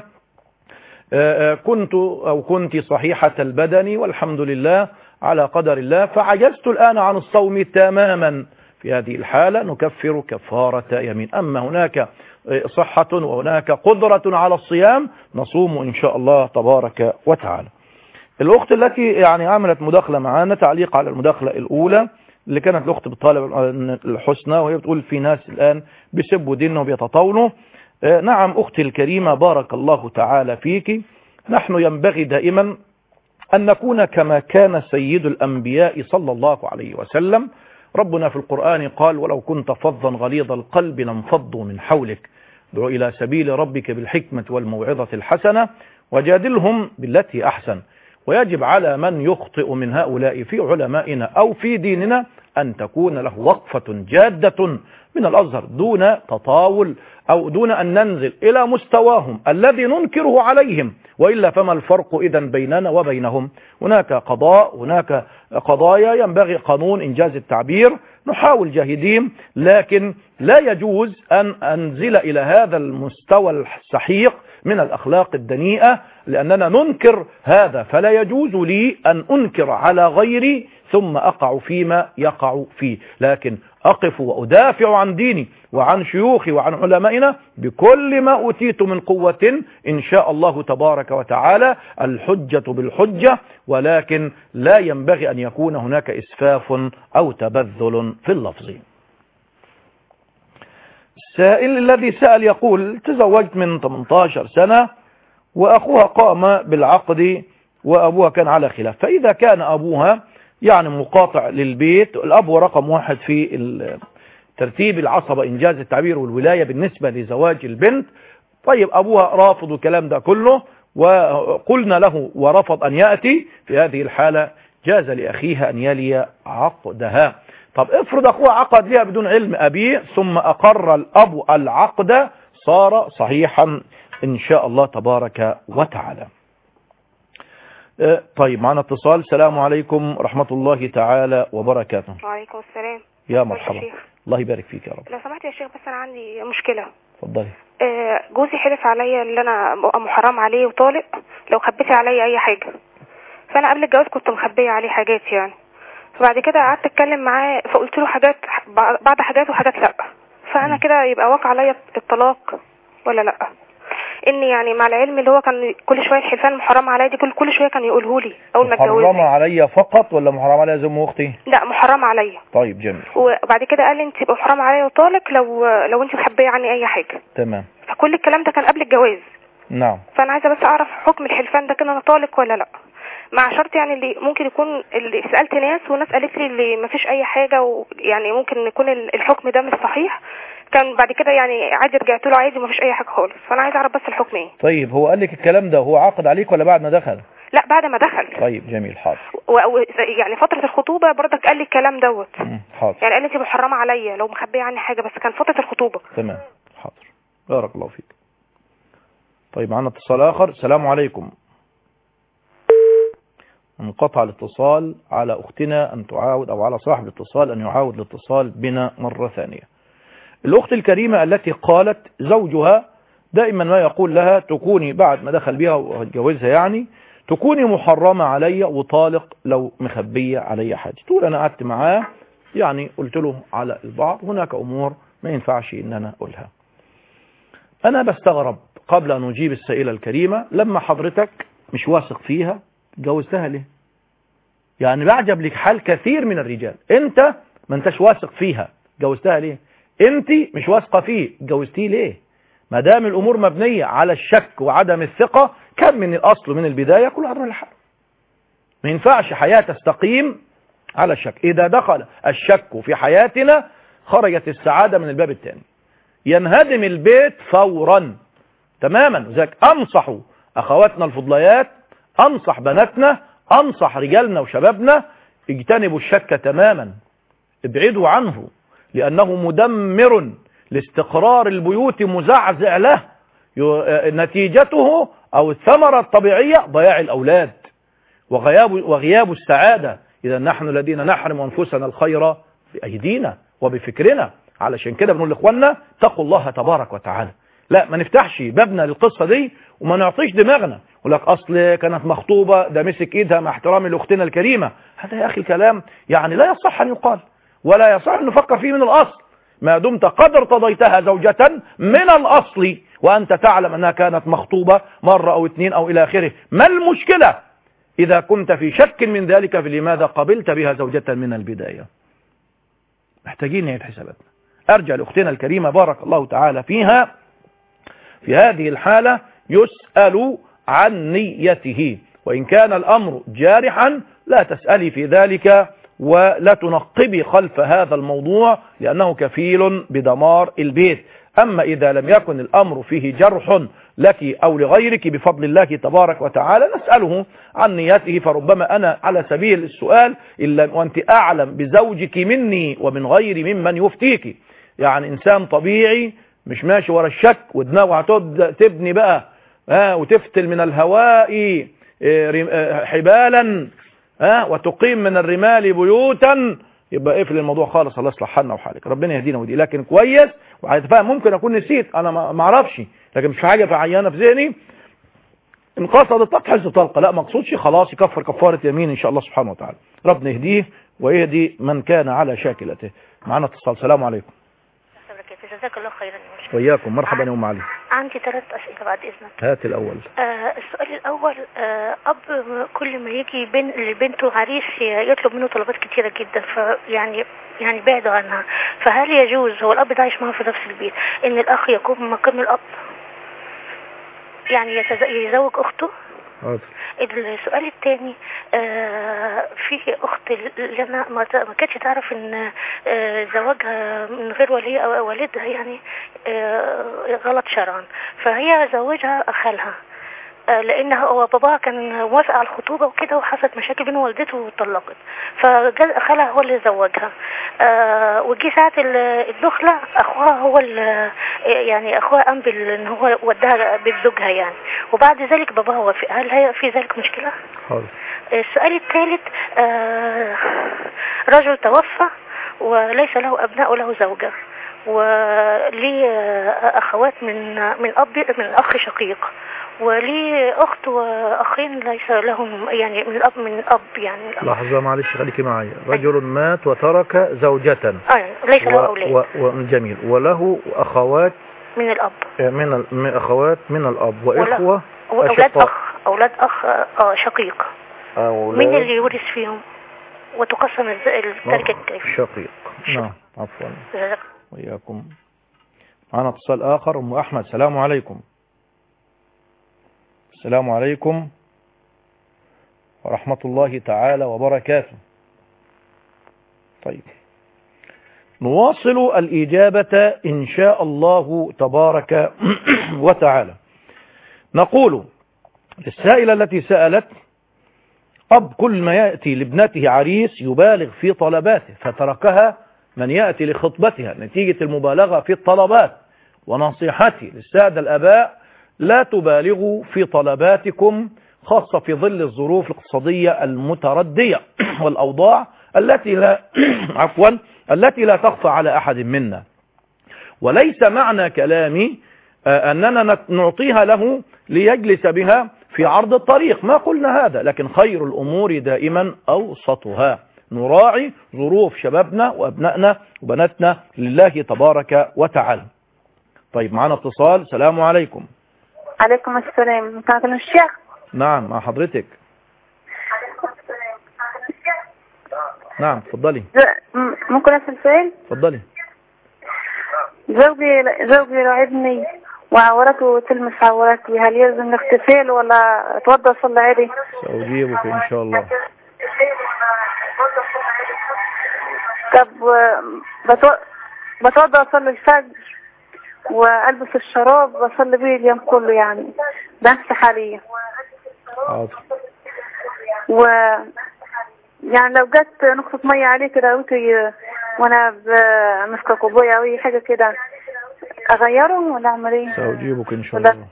كنت صحيحة البدن والحمد لله على قدر الله، فعجزت الآن عن الصوم تماما، في هذه الحالة نكفر كفارة يمين. أما هناك صحة وهناك قدرة على الصيام نصوم إن شاء الله تبارك وتعالى. الأخت التي يعني عملت مداخلة معنا، تعليق على المداخلة الأولى اللي كانت الأخت بتطالب الحسنى، وهي بتقول في ناس الآن بيسبوا ديننا وبيتطاولوا. نعم أختي الكريمة، بارك الله تعالى فيك. نحن ينبغي دائما أن نكون كما كان سيد الأنبياء صلى الله عليه وسلم. ربنا في القرآن قال: ولو كنت فظا غليظ القلب لانفضوا من حولك، ادع إلى سبيل ربك بالحكمة والموعظة الحسنة وجادلهم بالتي أحسن. ويجب على من يخطئ من هؤلاء في علمائنا أو في ديننا أن تكون له وقفة جادة من الأزهر دون تطاول أو دون أن ننزل إلى مستواهم الذي ننكره عليهم، وإلا فما الفرق إذن بيننا وبينهم؟ هناك قضاء، هناك قضايا ينبغي قانون إنجاز التعبير نحاول جاهدين، لكن لا يجوز أن أنزل إلى هذا المستوى السحيق من الأخلاق الدنيئة لأننا ننكر هذا، فلا يجوز لي أن أنكر على غيري ثم أقع فيما يقع فيه، لكن أقف وأدافع عن ديني وعن شيوخي وعن علمائنا بكل ما أوتيت من قوة إن شاء الله تبارك وتعالى، الحجة بالحجة، ولكن لا ينبغي أن يكون هناك إسفاف أو تبذل في اللفظ. السائل الذي سأل يقول: تزوجت من 18 سنة وأخوها قام بالعقد وأبوها كان على خلاف، فإذا كان أبوها يعني مقاطع للبيت، الأب هو رقم 1 في ترتيب العصبة إنجاز التعبير والولاية بالنسبة لزواج البنت، طيب أبوها رافض الكلام ده كله وقلنا له ورفض أن يأتي، في هذه الحالة جاز لأخيها أن يلي عقدها. طب افرض أخوها عقد لها بدون علم أبيه ثم أقر الأب العقد، صار صحيحا إن شاء الله تبارك وتعالى. طيب معنا اتصال. السلام عليكم ورحمة الله تعالى وبركاته. وعليكم السلام. يا مرحبا، الله يبارك فيك يا رب. لو سمحت يا شيخ، بس أنا عندي مشكلة. اتفضلي. جوزي حلف عليا اللي أنا محرم عليه وطالق لو خبيتي عليا أي حاجة، فأنا قبل الجواز كنت مخبية عليه حاجات يعني، فبعد كده قعدت أتكلم معاه فقلت له حاجات، بعض حاجات وحاجات لأ، فأنا كده يبقى واقع عليا الطلاق ولا لأ؟ اني يعني مع العلم اللي هو كان كل شويه الحلفان محرمه عليا دي كل شويه كان يقوله لي اول ما اتجوزت. محرمه عليا فقط ولا محرمه عليا زي ام اختي؟ لا محرمه عليا. طيب جميل. وبعد كده قال لي انت تبقى محرمه عليا وطالق لو انت مخبيه عني اي حاجه. تمام. فكل الكلام ده كان قبل الجواز. نعم. فانا عايزه بس اعرف حكم الحلفان ده كده انا طالق ولا لا، مع شرط يعني اللي ممكن يكون اللي سالت ناس وناس قالت لي اللي ما فيش اي حاجه، ويعني ممكن يكون الحكم ده مش صحيح، كان بعد كده يعني عادي رجعت له عادي ما فيش اي حاجه خالص، فانا عايزه اعرف بس الحكم ايه. طيب هو قال لك الكلام ده وهو عقد عليك ولا بعد ما دخل؟ لا بعد ما دخل. طيب جميل، حاضر. يعني فتره الخطوبه برضك قال لي الكلام دوت. حاضر. يعني قال لي انت محرمه عليا لو مخبيه عني حاجه، بس كان فتره الخطوبه. تمام حاضر، بارك الله فيك. طيب معنا اتصال اخر. السلام عليكم. انقطع الاتصال، على اختنا ان تعاود او على صاحب الاتصال ان يعاود الاتصال بنا مرة ثانية. الاخت الكريمة التي قالت زوجها دائما ما يقول لها تكوني بعد ما دخل بها واتجوزها يعني تكوني محرمة علي وطالق لو مخبية علي حاجة. تقول انا قعدت معاه يعني قلت له على البعض، هناك امور ما ينفعش ان انا اقولها. انا بستغرب قبل ان اجيب السائلة الكريمة، لما حضرتك مش واثق فيها جوزتها ليه؟ يعني بعجب لك حال كثير من الرجال، انت ما انتش واثق فيها جوزتها ليه؟ انت مش واثقه فيه جوزتيه ليه؟ ما دام الامور مبنيه على الشك وعدم الثقه كان من الاصل من البدايه كل امر الحال. ما ينفعش حياه تستقيم على الشك. اذا دخل الشك في حياتنا خرجت السعاده من الباب الثاني، ينهدم البيت فورا تماما. لذلك انصح اخواتنا الفضليات، انصح بناتنا، انصح رجالنا وشبابنا، اجتنبوا الشك تماما، ابعدوا عنه، لانه مدمر لاستقرار البيوت، مزعزع له، نتيجته او الثمرة الطبيعية ضياع الاولاد وغياب السعادة. اذا نحن الذين نحرم انفسنا الخير بايدينا وبفكرنا. علشان كده بنقول لاخواننا اتقوا الله تبارك وتعالى، لا ما نفتحش بابنا للقصة دي وما نعطيش دماغنا ولك اصل كانت مخطوبة ده مسك ايدها، مع احترامي لاختنا الكريمة، هذا يا اخي الكلام يعني لا يصح ان يقال ولا يصح ان نفكر فيه من الاصل. ما دمت قد ارتضيتها زوجة من الاصل وانت تعلم انها كانت مخطوبة مرة او اتنين او الى اخره، ما المشكلة اذا كنت في شك من ذلك؟ فلماذا قبلت بها زوجة من البداية؟ محتاجين نعيد حساباتنا. ارجع لاختنا الكريمة بارك الله تعالى فيها، في هذه الحالة يسأل عن نيته، وإن كان الأمر جارحا لا تسألي في ذلك ولا تنقبي خلف هذا الموضوع لأنه كفيل بدمار البيت. أما إذا لم يكن الأمر فيه جرح لك أو لغيرك بفضل الله تبارك وتعالى، نسأله عن نيته. فربما أنا على سبيل السؤال إلا وأنت أعلم بزوجك مني ومن غيري ممن يفتيك. يعني إنسان طبيعي مش ماشي ورا الشك ودماغه هتبدأ تبني بقى وتفتل من الهواء حبالا وتقيم من الرمال بيوتا، يبقى اقفل الموضوع خالص، الله يصلح حالنا وحالك، ربنا يهدينا ودي. لكن كويس وهيتفهم، ممكن اكون نسيت، انا ما اعرفش، لكن مش حاجه في عيانه في ذهني ان قصدت تحز طلقه، لا ما اقصدش، خلاص يكفر كفاره يمين ان شاء الله سبحانه وتعالى. ربنا يهديه ويهدي من كان على شاكلته. معنا اتصال. السلام عليكم. جزاك الله خيرا. وإياكم. مرحبا يا أم علي. عندي 3 أسئلة بعد إذنك. هات الأول. السؤال الأول، أب كل ما يجي لبنته عريس يطلب منه طلبات كتيرة جدا، فيعني بعد عنها، فهل يجوز، هو الأب ده عايش معه في نفس البيت، إن الأخ يقوم مقام الأب، يعني يزوج أخته؟ السؤال الثاني، في اخت اللي انا ما كانتش تعرف ان زواجها من غير ولي او والدها يعني غلط شرعا، فهي زوجها خالها لان هو باباها كان موافق على الخطوبه وكده، وحصلت مشاكل بين والدته واتطلقت، فجاء خالها هو اللي زوجها. وجي ساعه الدخله اخوها هو يعني اخوها قام ان هو وداها بيت زوجها يعني، وبعد ذلك باباها وافق، هل هي في ذلك مشكله؟ حاضر. السؤال الثالث، رجل توفى وليس له ابناء وله زوجه، وليه اخوات من اخ شقيق، وليه اخت واخين ليس لهم يعني من اب يعني. لحظه معلش خليكي معايا. رجل مات وترك زوجة ليس له اولاد. جميل. وله اخوات من الاب، من اخوات من الاب واخوه اولاد اخ شقيق. مين اللي يورث فيهم وتقسم التركه كيف؟ شقيق. نعم عفوا. وإياكم. معنا اتصال آخر. أم أحمد. السلام عليكم. السلام عليكم ورحمة الله تعالى وبركاته. طيب نواصل الإجابة إن شاء الله تبارك وتعالى. نقول للسائلة التي سألت، أب كل ما يأتي لابنته عريس يبالغ في طلباته فتركها من يأتي لخطبتها نتيجة المبالغة في الطلبات، ونصيحتي للسادة الآباء لا تبالغوا في طلباتكم، خاصة في ظل الظروف الاقتصادية المتردية والأوضاع التي لا تخفى على أحد منا. وليس معنى كلامي أننا نعطيها له ليجلس بها في عرض الطريق، ما قلنا هذا، لكن خير الأمور دائما أوسطها. نراعي ظروف شبابنا وأبنائنا وبناتنا لله تبارك وتعالى. طيب معنا اتصال. السلام عليكم. عليكم السلام. معكم الشيخ؟ نعم مع حضرتك. نعم تفضلي. ممكن أسأل سؤال؟ تفضلي. زوجي راعبني وعورته تلمس عورتي، هل يلزم الاغتسال ولا اتوضى اصلي عادي؟ سأجيبك ان شاء الله. طب بتوضى اصلي الفجر والبس الشراب واصلي بيه اليوم كله، يعني بنفس حاليا. حاضر. يعني لو جت نقطة مية عليه كده وانا ماسكة كوباية او اي حاجة كده اغيره ولا اعمل ايه؟ سأجيبك ان شاء الله.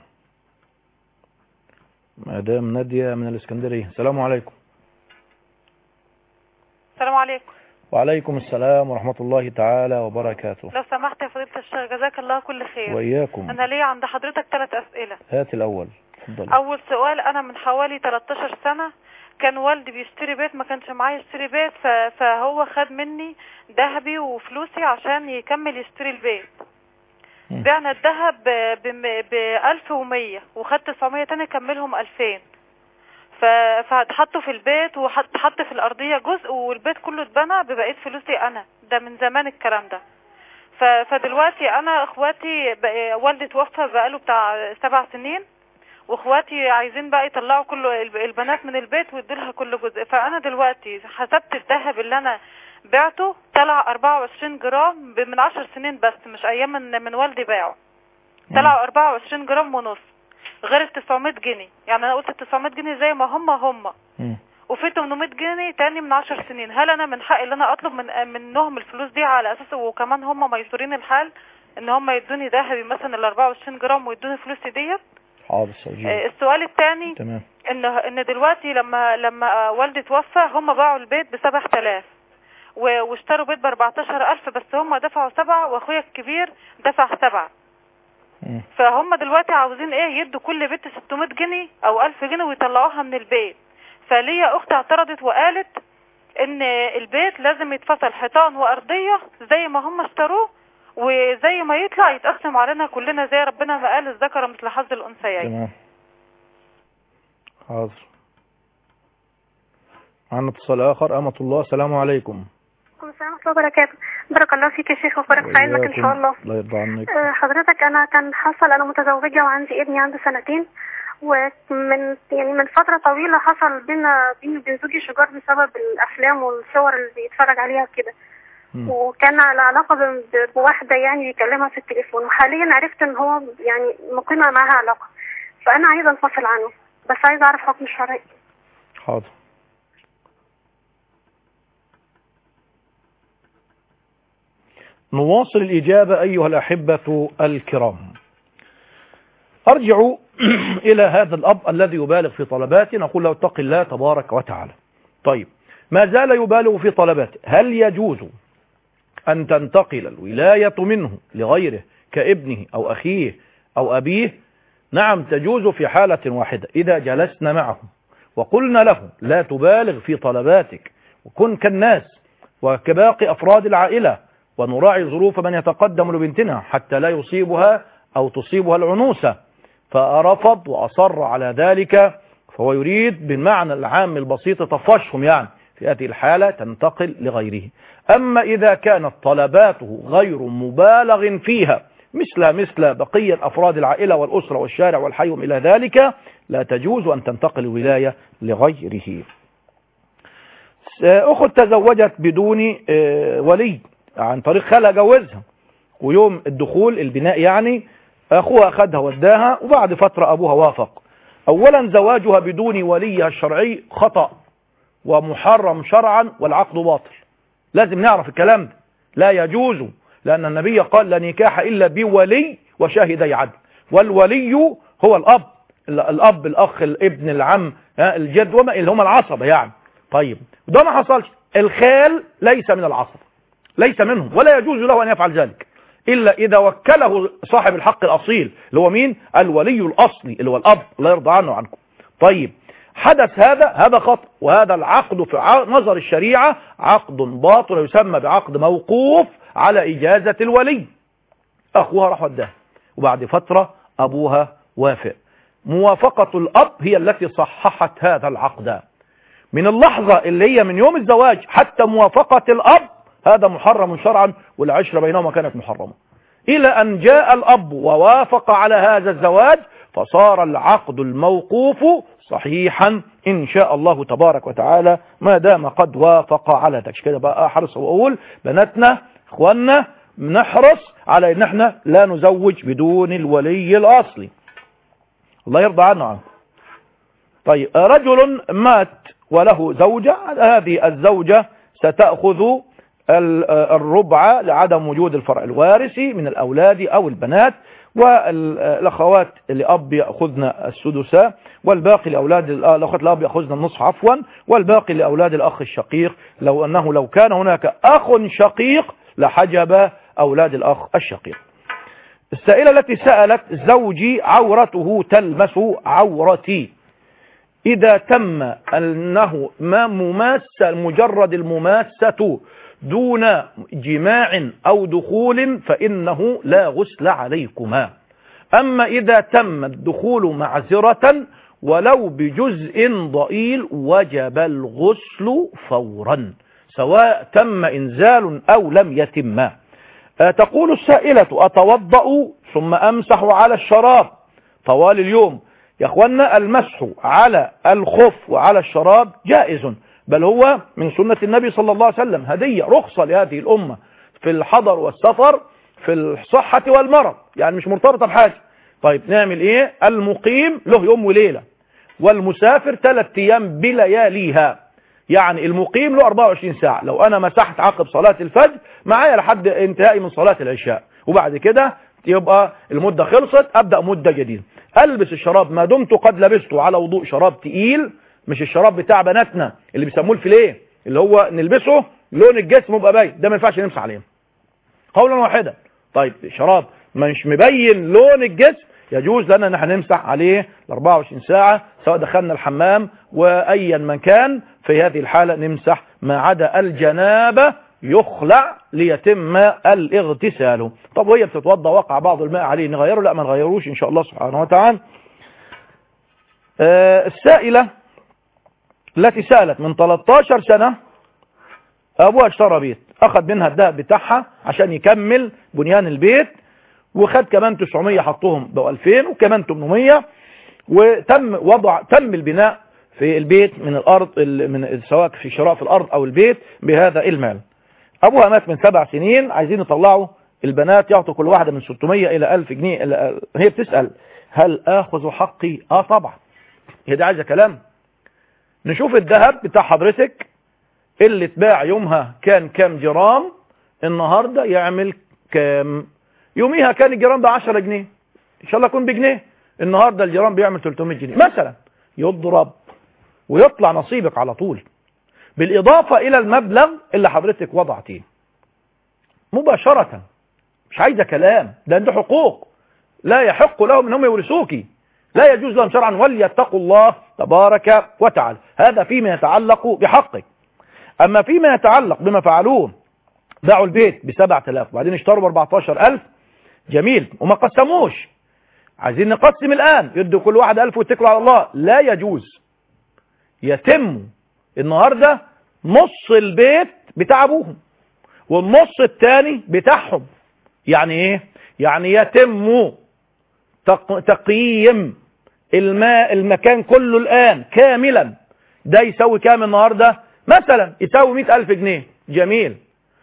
مدام نادية من الاسكندرية. السلام عليكم. السلام عليكم. وعليكم السلام ورحمة الله تعالى وبركاته. لو سمحت يا فضيلة الشيخ جزاك الله كل خير. وإياكم. أنا ليا عند حضرتك 3 أسئلة. هات الأول. تفضل. أول سؤال، أنا من حوالي 13 سنة كان والدي بيشتري بيت، ما كانش معايا يشتري بيت، فهو خد مني ذهبي وفلوسي عشان يكمل يشتري البيت. بعنا الذهب ب 1100 وخد 900 تاني كملهم 2000. فحطوا في البيت وحط في الأرضية جزء، والبيت كله اتبنى ببقية فلوسي أنا. ده من زمان الكلام ده. فدلوقتي أنا اخواتي والدي توفى بقاله بتاع 7 سنين، واخواتي عايزين بقى يطلعوا كل البنات من البيت ويدولها كل جزء. فأنا دلوقتي حسبت الذهب اللي أنا بعته طلع 24 جرام من 10 سنين بس، مش أيام من والدي باعه. طلعوا 24 جرام ونص. غير ال 900 جنيه. يعني انا قلت ال 900 جنيه زي ما هم وفي 800 جنيه تاني من 10 سنين. هل انا من حقي ان انا اطلب منهم الفلوس دي على اساس وكمان هم ميسورين الحال ان هم يدوني ذهبي مثلا ال 24 جرام ويدوني فلوسي ديت؟ حاضر. السؤال الثاني ان دلوقتي لما والدي توفى هم باعوا البيت ب 7000 واشتروا بيت ب 14000 بس هم دفعوا 7 واخويا الكبير دفع 7. فهم دلوقتي عاوزين ايه؟ يدوا كل بيت 600 جنيه او 1000 جنيه ويطلعوها من البيت. فليا اختي اعترضت وقالت ان البيت لازم يتفصل حيطان وارضيه زي ما هم اشتروه وزي ما يطلع يتقسم علينا كلنا زي ربنا ما قال الذكر مثل حظ الانثيين. تمام. حاضر. معنا اتصال اخر. أمة الله، السلام عليكم. السلام ورحمة الله وبركاته. بارك الله فيك يا شيخ وبارك في علمك ان شاء الله. الله يرضى عنك. حضرتك انا كان حصل انا متزوجة وعندي ابني عنده 2 سنين، ومن فترة طويلة حصل بيني وبين زوجي شجار بسبب الافلام والصور اللي بيتفرج عليها كده. وكان على علاقة بواحدة يعني بيكلمها في التليفون، وحاليا عرفت ان هو يعني مقيمة معاها علاقة، فانا عايزة انفصل عنه بس عايزة اعرف حكم الشرعي. حاضر. نواصل الإجابة أيها الأحبة الكرام. أرجع إلى هذا الأب الذي يبالغ في طلباته، نقول له اتق الله تبارك وتعالى. طيب، ما زال يبالغ في طلباته، هل يجوز أن تنتقل الولاية منه لغيره كابنه أو أخيه أو أبيه؟ نعم تجوز في حالة واحدة، إذا جلسنا معه وقلنا له لا تبالغ في طلباتك وكن كالناس وكباقي أفراد العائلة ونراعي ظروف من يتقدم لبنتنا حتى لا يصيبها أو تصيبها العنوسة، فرفض وأصر على ذلك، فهو يريد بالمعنى العام البسيط تفشهم، يعني في هذه الحالة تنتقل لغيره. أما إذا كانت طلباته غير مبالغ فيها مثل بقية أفراد العائلة والأسرة والشارع والحي إلى ذلك، لا تجوز أن تنتقل الولاية لغيره. أخت تزوجت بدون ولي عن طريق خالها جوزها، ويوم الدخول البناء يعني أخوها أخذها وداها، وبعد فترة أبوها وافق. أولا زواجها بدون وليها الشرعي خطأ ومحرم شرعا والعقد باطل، لازم نعرف الكلام ده، لا يجوز، لأن النبي قال لا نكاح إلا بولي وشاهدي عدل، والولي هو الأب الأخ الابن العم الجد وما اللي هم العصبة يعني. طيب ده ما حصلش، الخال ليس من العصبة، ليس منهم، ولا يجوز له أن يفعل ذلك إلا إذا وكله صاحب الحق الأصيل اللي هو مين؟ الولي الأصلي اللي هو الأب، الله يرضى عنه وعنكم. طيب حدث هذا خطأ، وهذا العقد في نظر الشريعة عقد باطل يسمى بعقد موقوف على إجازة الولي. أخوها راح وداها وبعد فترة أبوها وافق، موافقة الأب هي التي صححت هذا العقد. من اللحظة اللي هي من يوم الزواج حتى موافقة الأب هذا محرم شرعا، والعشرة بينهما كانت محرمة، إلى أن جاء الأب ووافق على هذا الزواج فصار العقد الموقوف صحيحا إن شاء الله تبارك وتعالى ما دام قد وافق على ذلك. كده بقى أحرص وأقول بناتنا إخواننا نحرص على إن احنا لا نزوج بدون الولي الأصلي، الله يرضى عنه. طيب رجل مات وله زوجة، هذه الزوجة ستأخذ الربع لعدم وجود الفرع الوارثي من الأولاد أو البنات، والأخوات لأب يأخذن السدس، والباقي لأولاد الأخوات الأب يأخذن النصف عفوا، والباقي لأولاد الأخ الشقيق، لو كان هناك أخ شقيق لحجب أولاد الأخ الشقيق. السائلة التي سألت زوجي عورته تلمس عورتي، إذا تم أنه مجرد المماسة دون جماع أو دخول فإنه لا غسل عليكما، أما إذا تم الدخول معذرة ولو بجزء ضئيل وجب الغسل فورا سواء تم إنزال أو لم يتم. تقول السائلة أتوضأ ثم أمسح على الشراب طوال اليوم؟ يا أخوانا المسح على الخف وعلى الشراب جائز، بل هو من سنة النبي صلى الله عليه وسلم، هدية رخصة لهذه الأمة في الحضر والسفر في الصحة والمرض، يعني مش مرتبطة بحاجة، طيب نعمل ايه؟ المقيم له يوم وليلة، والمسافر 3 ايام بلياليها. يعني المقيم له 24 ساعة، لو انا مسحت عقب صلاة الفجر معايا لحد انتهائي من صلاة العشاء، وبعد كده يبقى المدة خلصت، ابدأ مدة جديدة. البس الشراب ما دمت قد لبسته على وضوء شراب تقيل، مش الشراب بتاع بناتنا اللي بيسموه الفيليه، اللي هو نلبسه لون الجسم يبقى باين، ده ما ينفعش نمسح عليه قولا واحدا. طيب شراب مش مبين لون الجسم يجوز لنا ان احنا نمسح عليه 24 ساعة سواء دخلنا الحمام وايا من كان. في هذه الحالة نمسح، ما عدا الجنابة يخلع ليتم الاغتسال. طب وهي بتتوضى وقع بعض الماء عليه نغيره؟ لا ما نغيروش ان شاء الله سبحانه وتعالى. السائلة التي سألت من 13 سنة ابوها اشترى بيت، اخذ منها الذهب بتاعها عشان يكمل بنيان البيت، وخد كمان 900 حطهم بقوا 2000 وكمان 800، تم البناء في البيت من الارض، من سواء في شراء في الارض او البيت بهذا المال. ابوها مات من 7 سنين، عايزين يطلعوا البنات يعطوا كل واحدة من 600 الى 1000 جنيه. هي بتسأل هل اخذ حقي؟ طبعا. هي دي عايزة كلام. نشوف الذهب بتاع حضرتك اللي اتباع يومها كان كام جرام، النهاردة يعمل كام. يوميها كان الجرام ب 10 جنيه، ان شاء الله يكون بجنيه، النهاردة الجرام بيعمل 300 جنيه مثلا، يضرب ويطلع نصيبك على طول، بالاضافة الى المبلغ اللي حضرتك وضعتيه مباشرة. مش عايزة كلام، ده عنده حقوق لا يحق لهم انهم يورثوكي، لا يجوز لهم شرعا، وليتقوا الله تبارك وتعالى. هذا فيما يتعلق بحقك. اما فيما يتعلق بما فعلوه، باعوا البيت ب7000 وبعدين اشتروا ب14000، جميل، وما قسموش، عايزين نقسم الان، يدوا كل واحد 1000 ويتكلوا على الله، لا يجوز. يتم النهاردة نص البيت بتاع ابوهم والنص الثاني بتاعهم. يعني ايه؟ يعني يتم تقييم المكان كله الآن كاملا. ده يسوي كام النهاردة؟ مثلا يسوي 100,000 جنيه، جميل،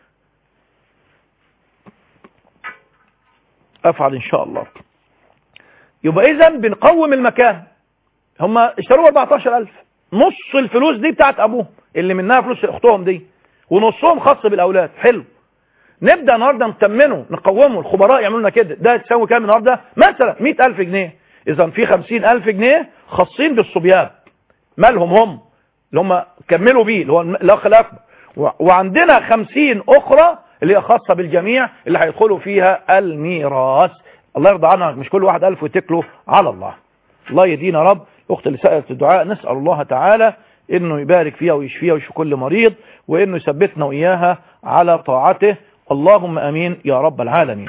أفعل إن شاء الله. يبقى إذا بنقوم المكان. هم اشتروا 14,000، نص الفلوس دي بتاعت أبوه اللي منها فلوس أختهم دي، ونصهم خاص بالأولاد. حلو، نبدأ النهاردة نتمنه، نقومه، الخبراء يعملوا لنا كده. ده تساوي كام النهاردة؟ مثلا 100,000 جنيه. إذا في 50,000 جنيه خاصين بالصبيان، مالهم هم اللي هم كملوا بيه، اللي هو الأخ الأكبر، وعندنا 50 أخرى اللي هي خاصة بالجميع اللي هيدخلوا فيها الميراث. الله يرضى عنك، مش كل واحد 1000 ويتكلوا على الله. الله يدينا رب. أخت اللي سألت الدعاء، نسأل الله تعالى إنه يبارك فيها ويشفيها ويشفي كل مريض، وإنه يثبتنا وإياها على طاعته، اللهم امين يا رب العالمين.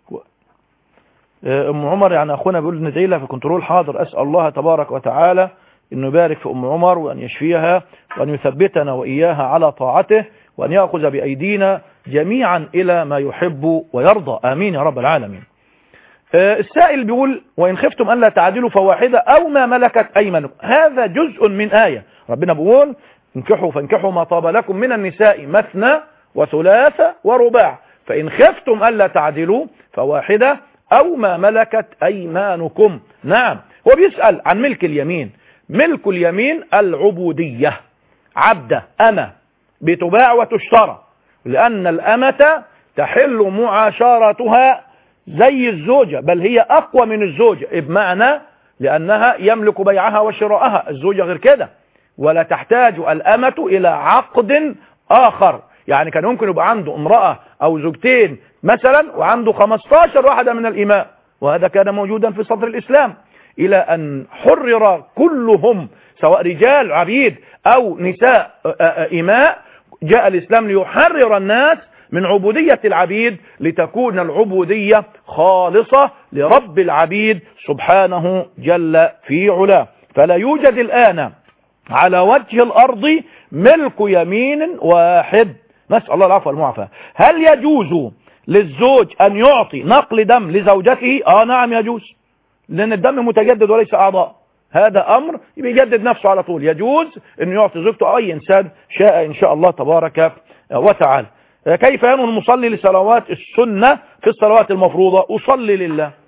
ام عمر يعني اخونا بيقول ندعي لها في كنترول. حاضر، اسال الله تبارك وتعالى انه يبارك في ام عمر وان يشفيها وان يثبتنا واياها على طاعته وان ياخذ بايدينا جميعا الى ما يحب ويرضى، امين يا رب العالمين. السائل بيقول وان خفتم الا تعدلوا فواحده او ما ملكت ايمانكم. هذا جزء من آية ربنا بيقول فانكحوا ما طاب لكم من النساء مثنى وثلاث ورباع، فإن خفتم ألا تعدلوا فواحدة أو ما ملكت أيمانكم. نعم، هو بيسأل عن ملك اليمين. ملك اليمين العبودية، عبدة أمة بتباع وتشترى، لأن الأمة تحل معاشرتها زي الزوجة، بل هي أقوى من الزوجة، بمعنى لأنها يملك بيعها وشراءها. الزوجة غير كده، ولا تحتاج الأمة إلى عقد آخر. يعني كان ممكن يبقى عنده امرأة أو زوجتين مثلا وعنده 15 واحدة من الإماء، وهذا كان موجودا في صدر الإسلام، إلى أن حرر كلهم سواء رجال عبيد أو نساء إماء. جاء الإسلام ليحرر الناس من عبودية العبيد لتكون العبودية خالصة لرب العبيد سبحانه جل في علاه. فلا يوجد الآن على وجه الأرض ملك يمين واحد، نسأل الله العفو والمعافاة. هل يجوز للزوج أن يعطي نقل دم لزوجته؟ نعم يجوز، لأن الدم متجدد وليس أعضاء. هذا أمر بيجدد نفسه على طول. يجوز أن يعطي زوجته أي إنسان شاء إن شاء الله تبارك وتعالى. كيف ينوي المصلي لصلوات السنة في الصلوات المفروضة؟ أصلي لله،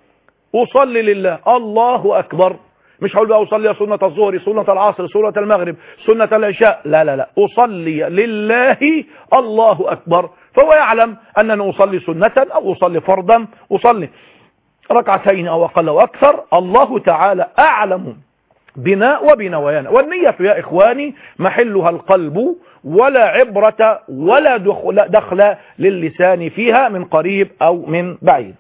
أصلي لله. الله أكبر. مش هقول بقى أصلي سنة الظهر، سنة العصر، سنة المغرب، سنة العشاء، لا لا لا، أصلي لله الله أكبر. فهو يعلم أنني أصلي سنة أو أصلي فرضا، أصلي ركعتين أو أقل أو أكثر، الله تعالى أعلم بنا وبنوايانا. والنية يا إخواني محلها القلب، ولا عبرة ولا دخل للسان فيها من قريب أو من بعيد.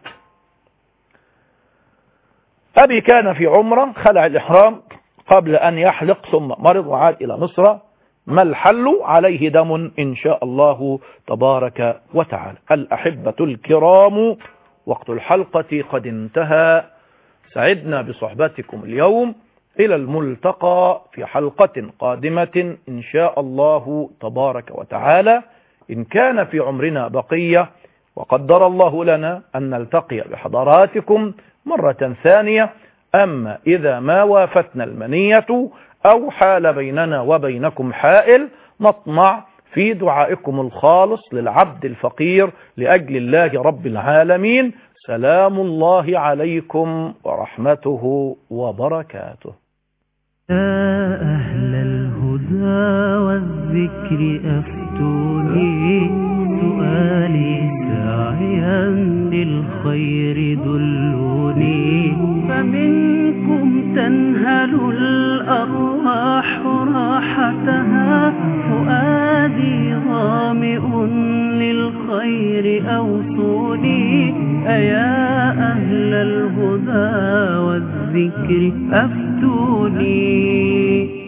أبي كان في عمرة، خلع الإحرام قبل أن يحلق ثم مرض وعاد إلى مصر، ما الحل؟ عليه دم إن شاء الله تبارك وتعالى. الأحبة الكرام، وقت الحلقة قد انتهى. سعدنا بصحبتكم اليوم، إلى الملتقى في حلقة قادمة إن شاء الله تبارك وتعالى، إن كان في عمرنا بقية وقدر الله لنا أن نلتقي بحضراتكم مرة ثانية. أما إذا ما وافتنا المنية أو حال بيننا وبينكم حائل، نطمع في دعائكم الخالص للعبد الفقير لأجل الله رب العالمين. سلام الله عليكم ورحمته وبركاته. يا أهل الهدى والذكر أفتوني، سؤالي ساعيا للخير دلوني، فمنكم تنهل الأرواح راحتها، فؤادي ظامئ للخير أوصوني. أيا أهل الهدى والذكر أفتوني.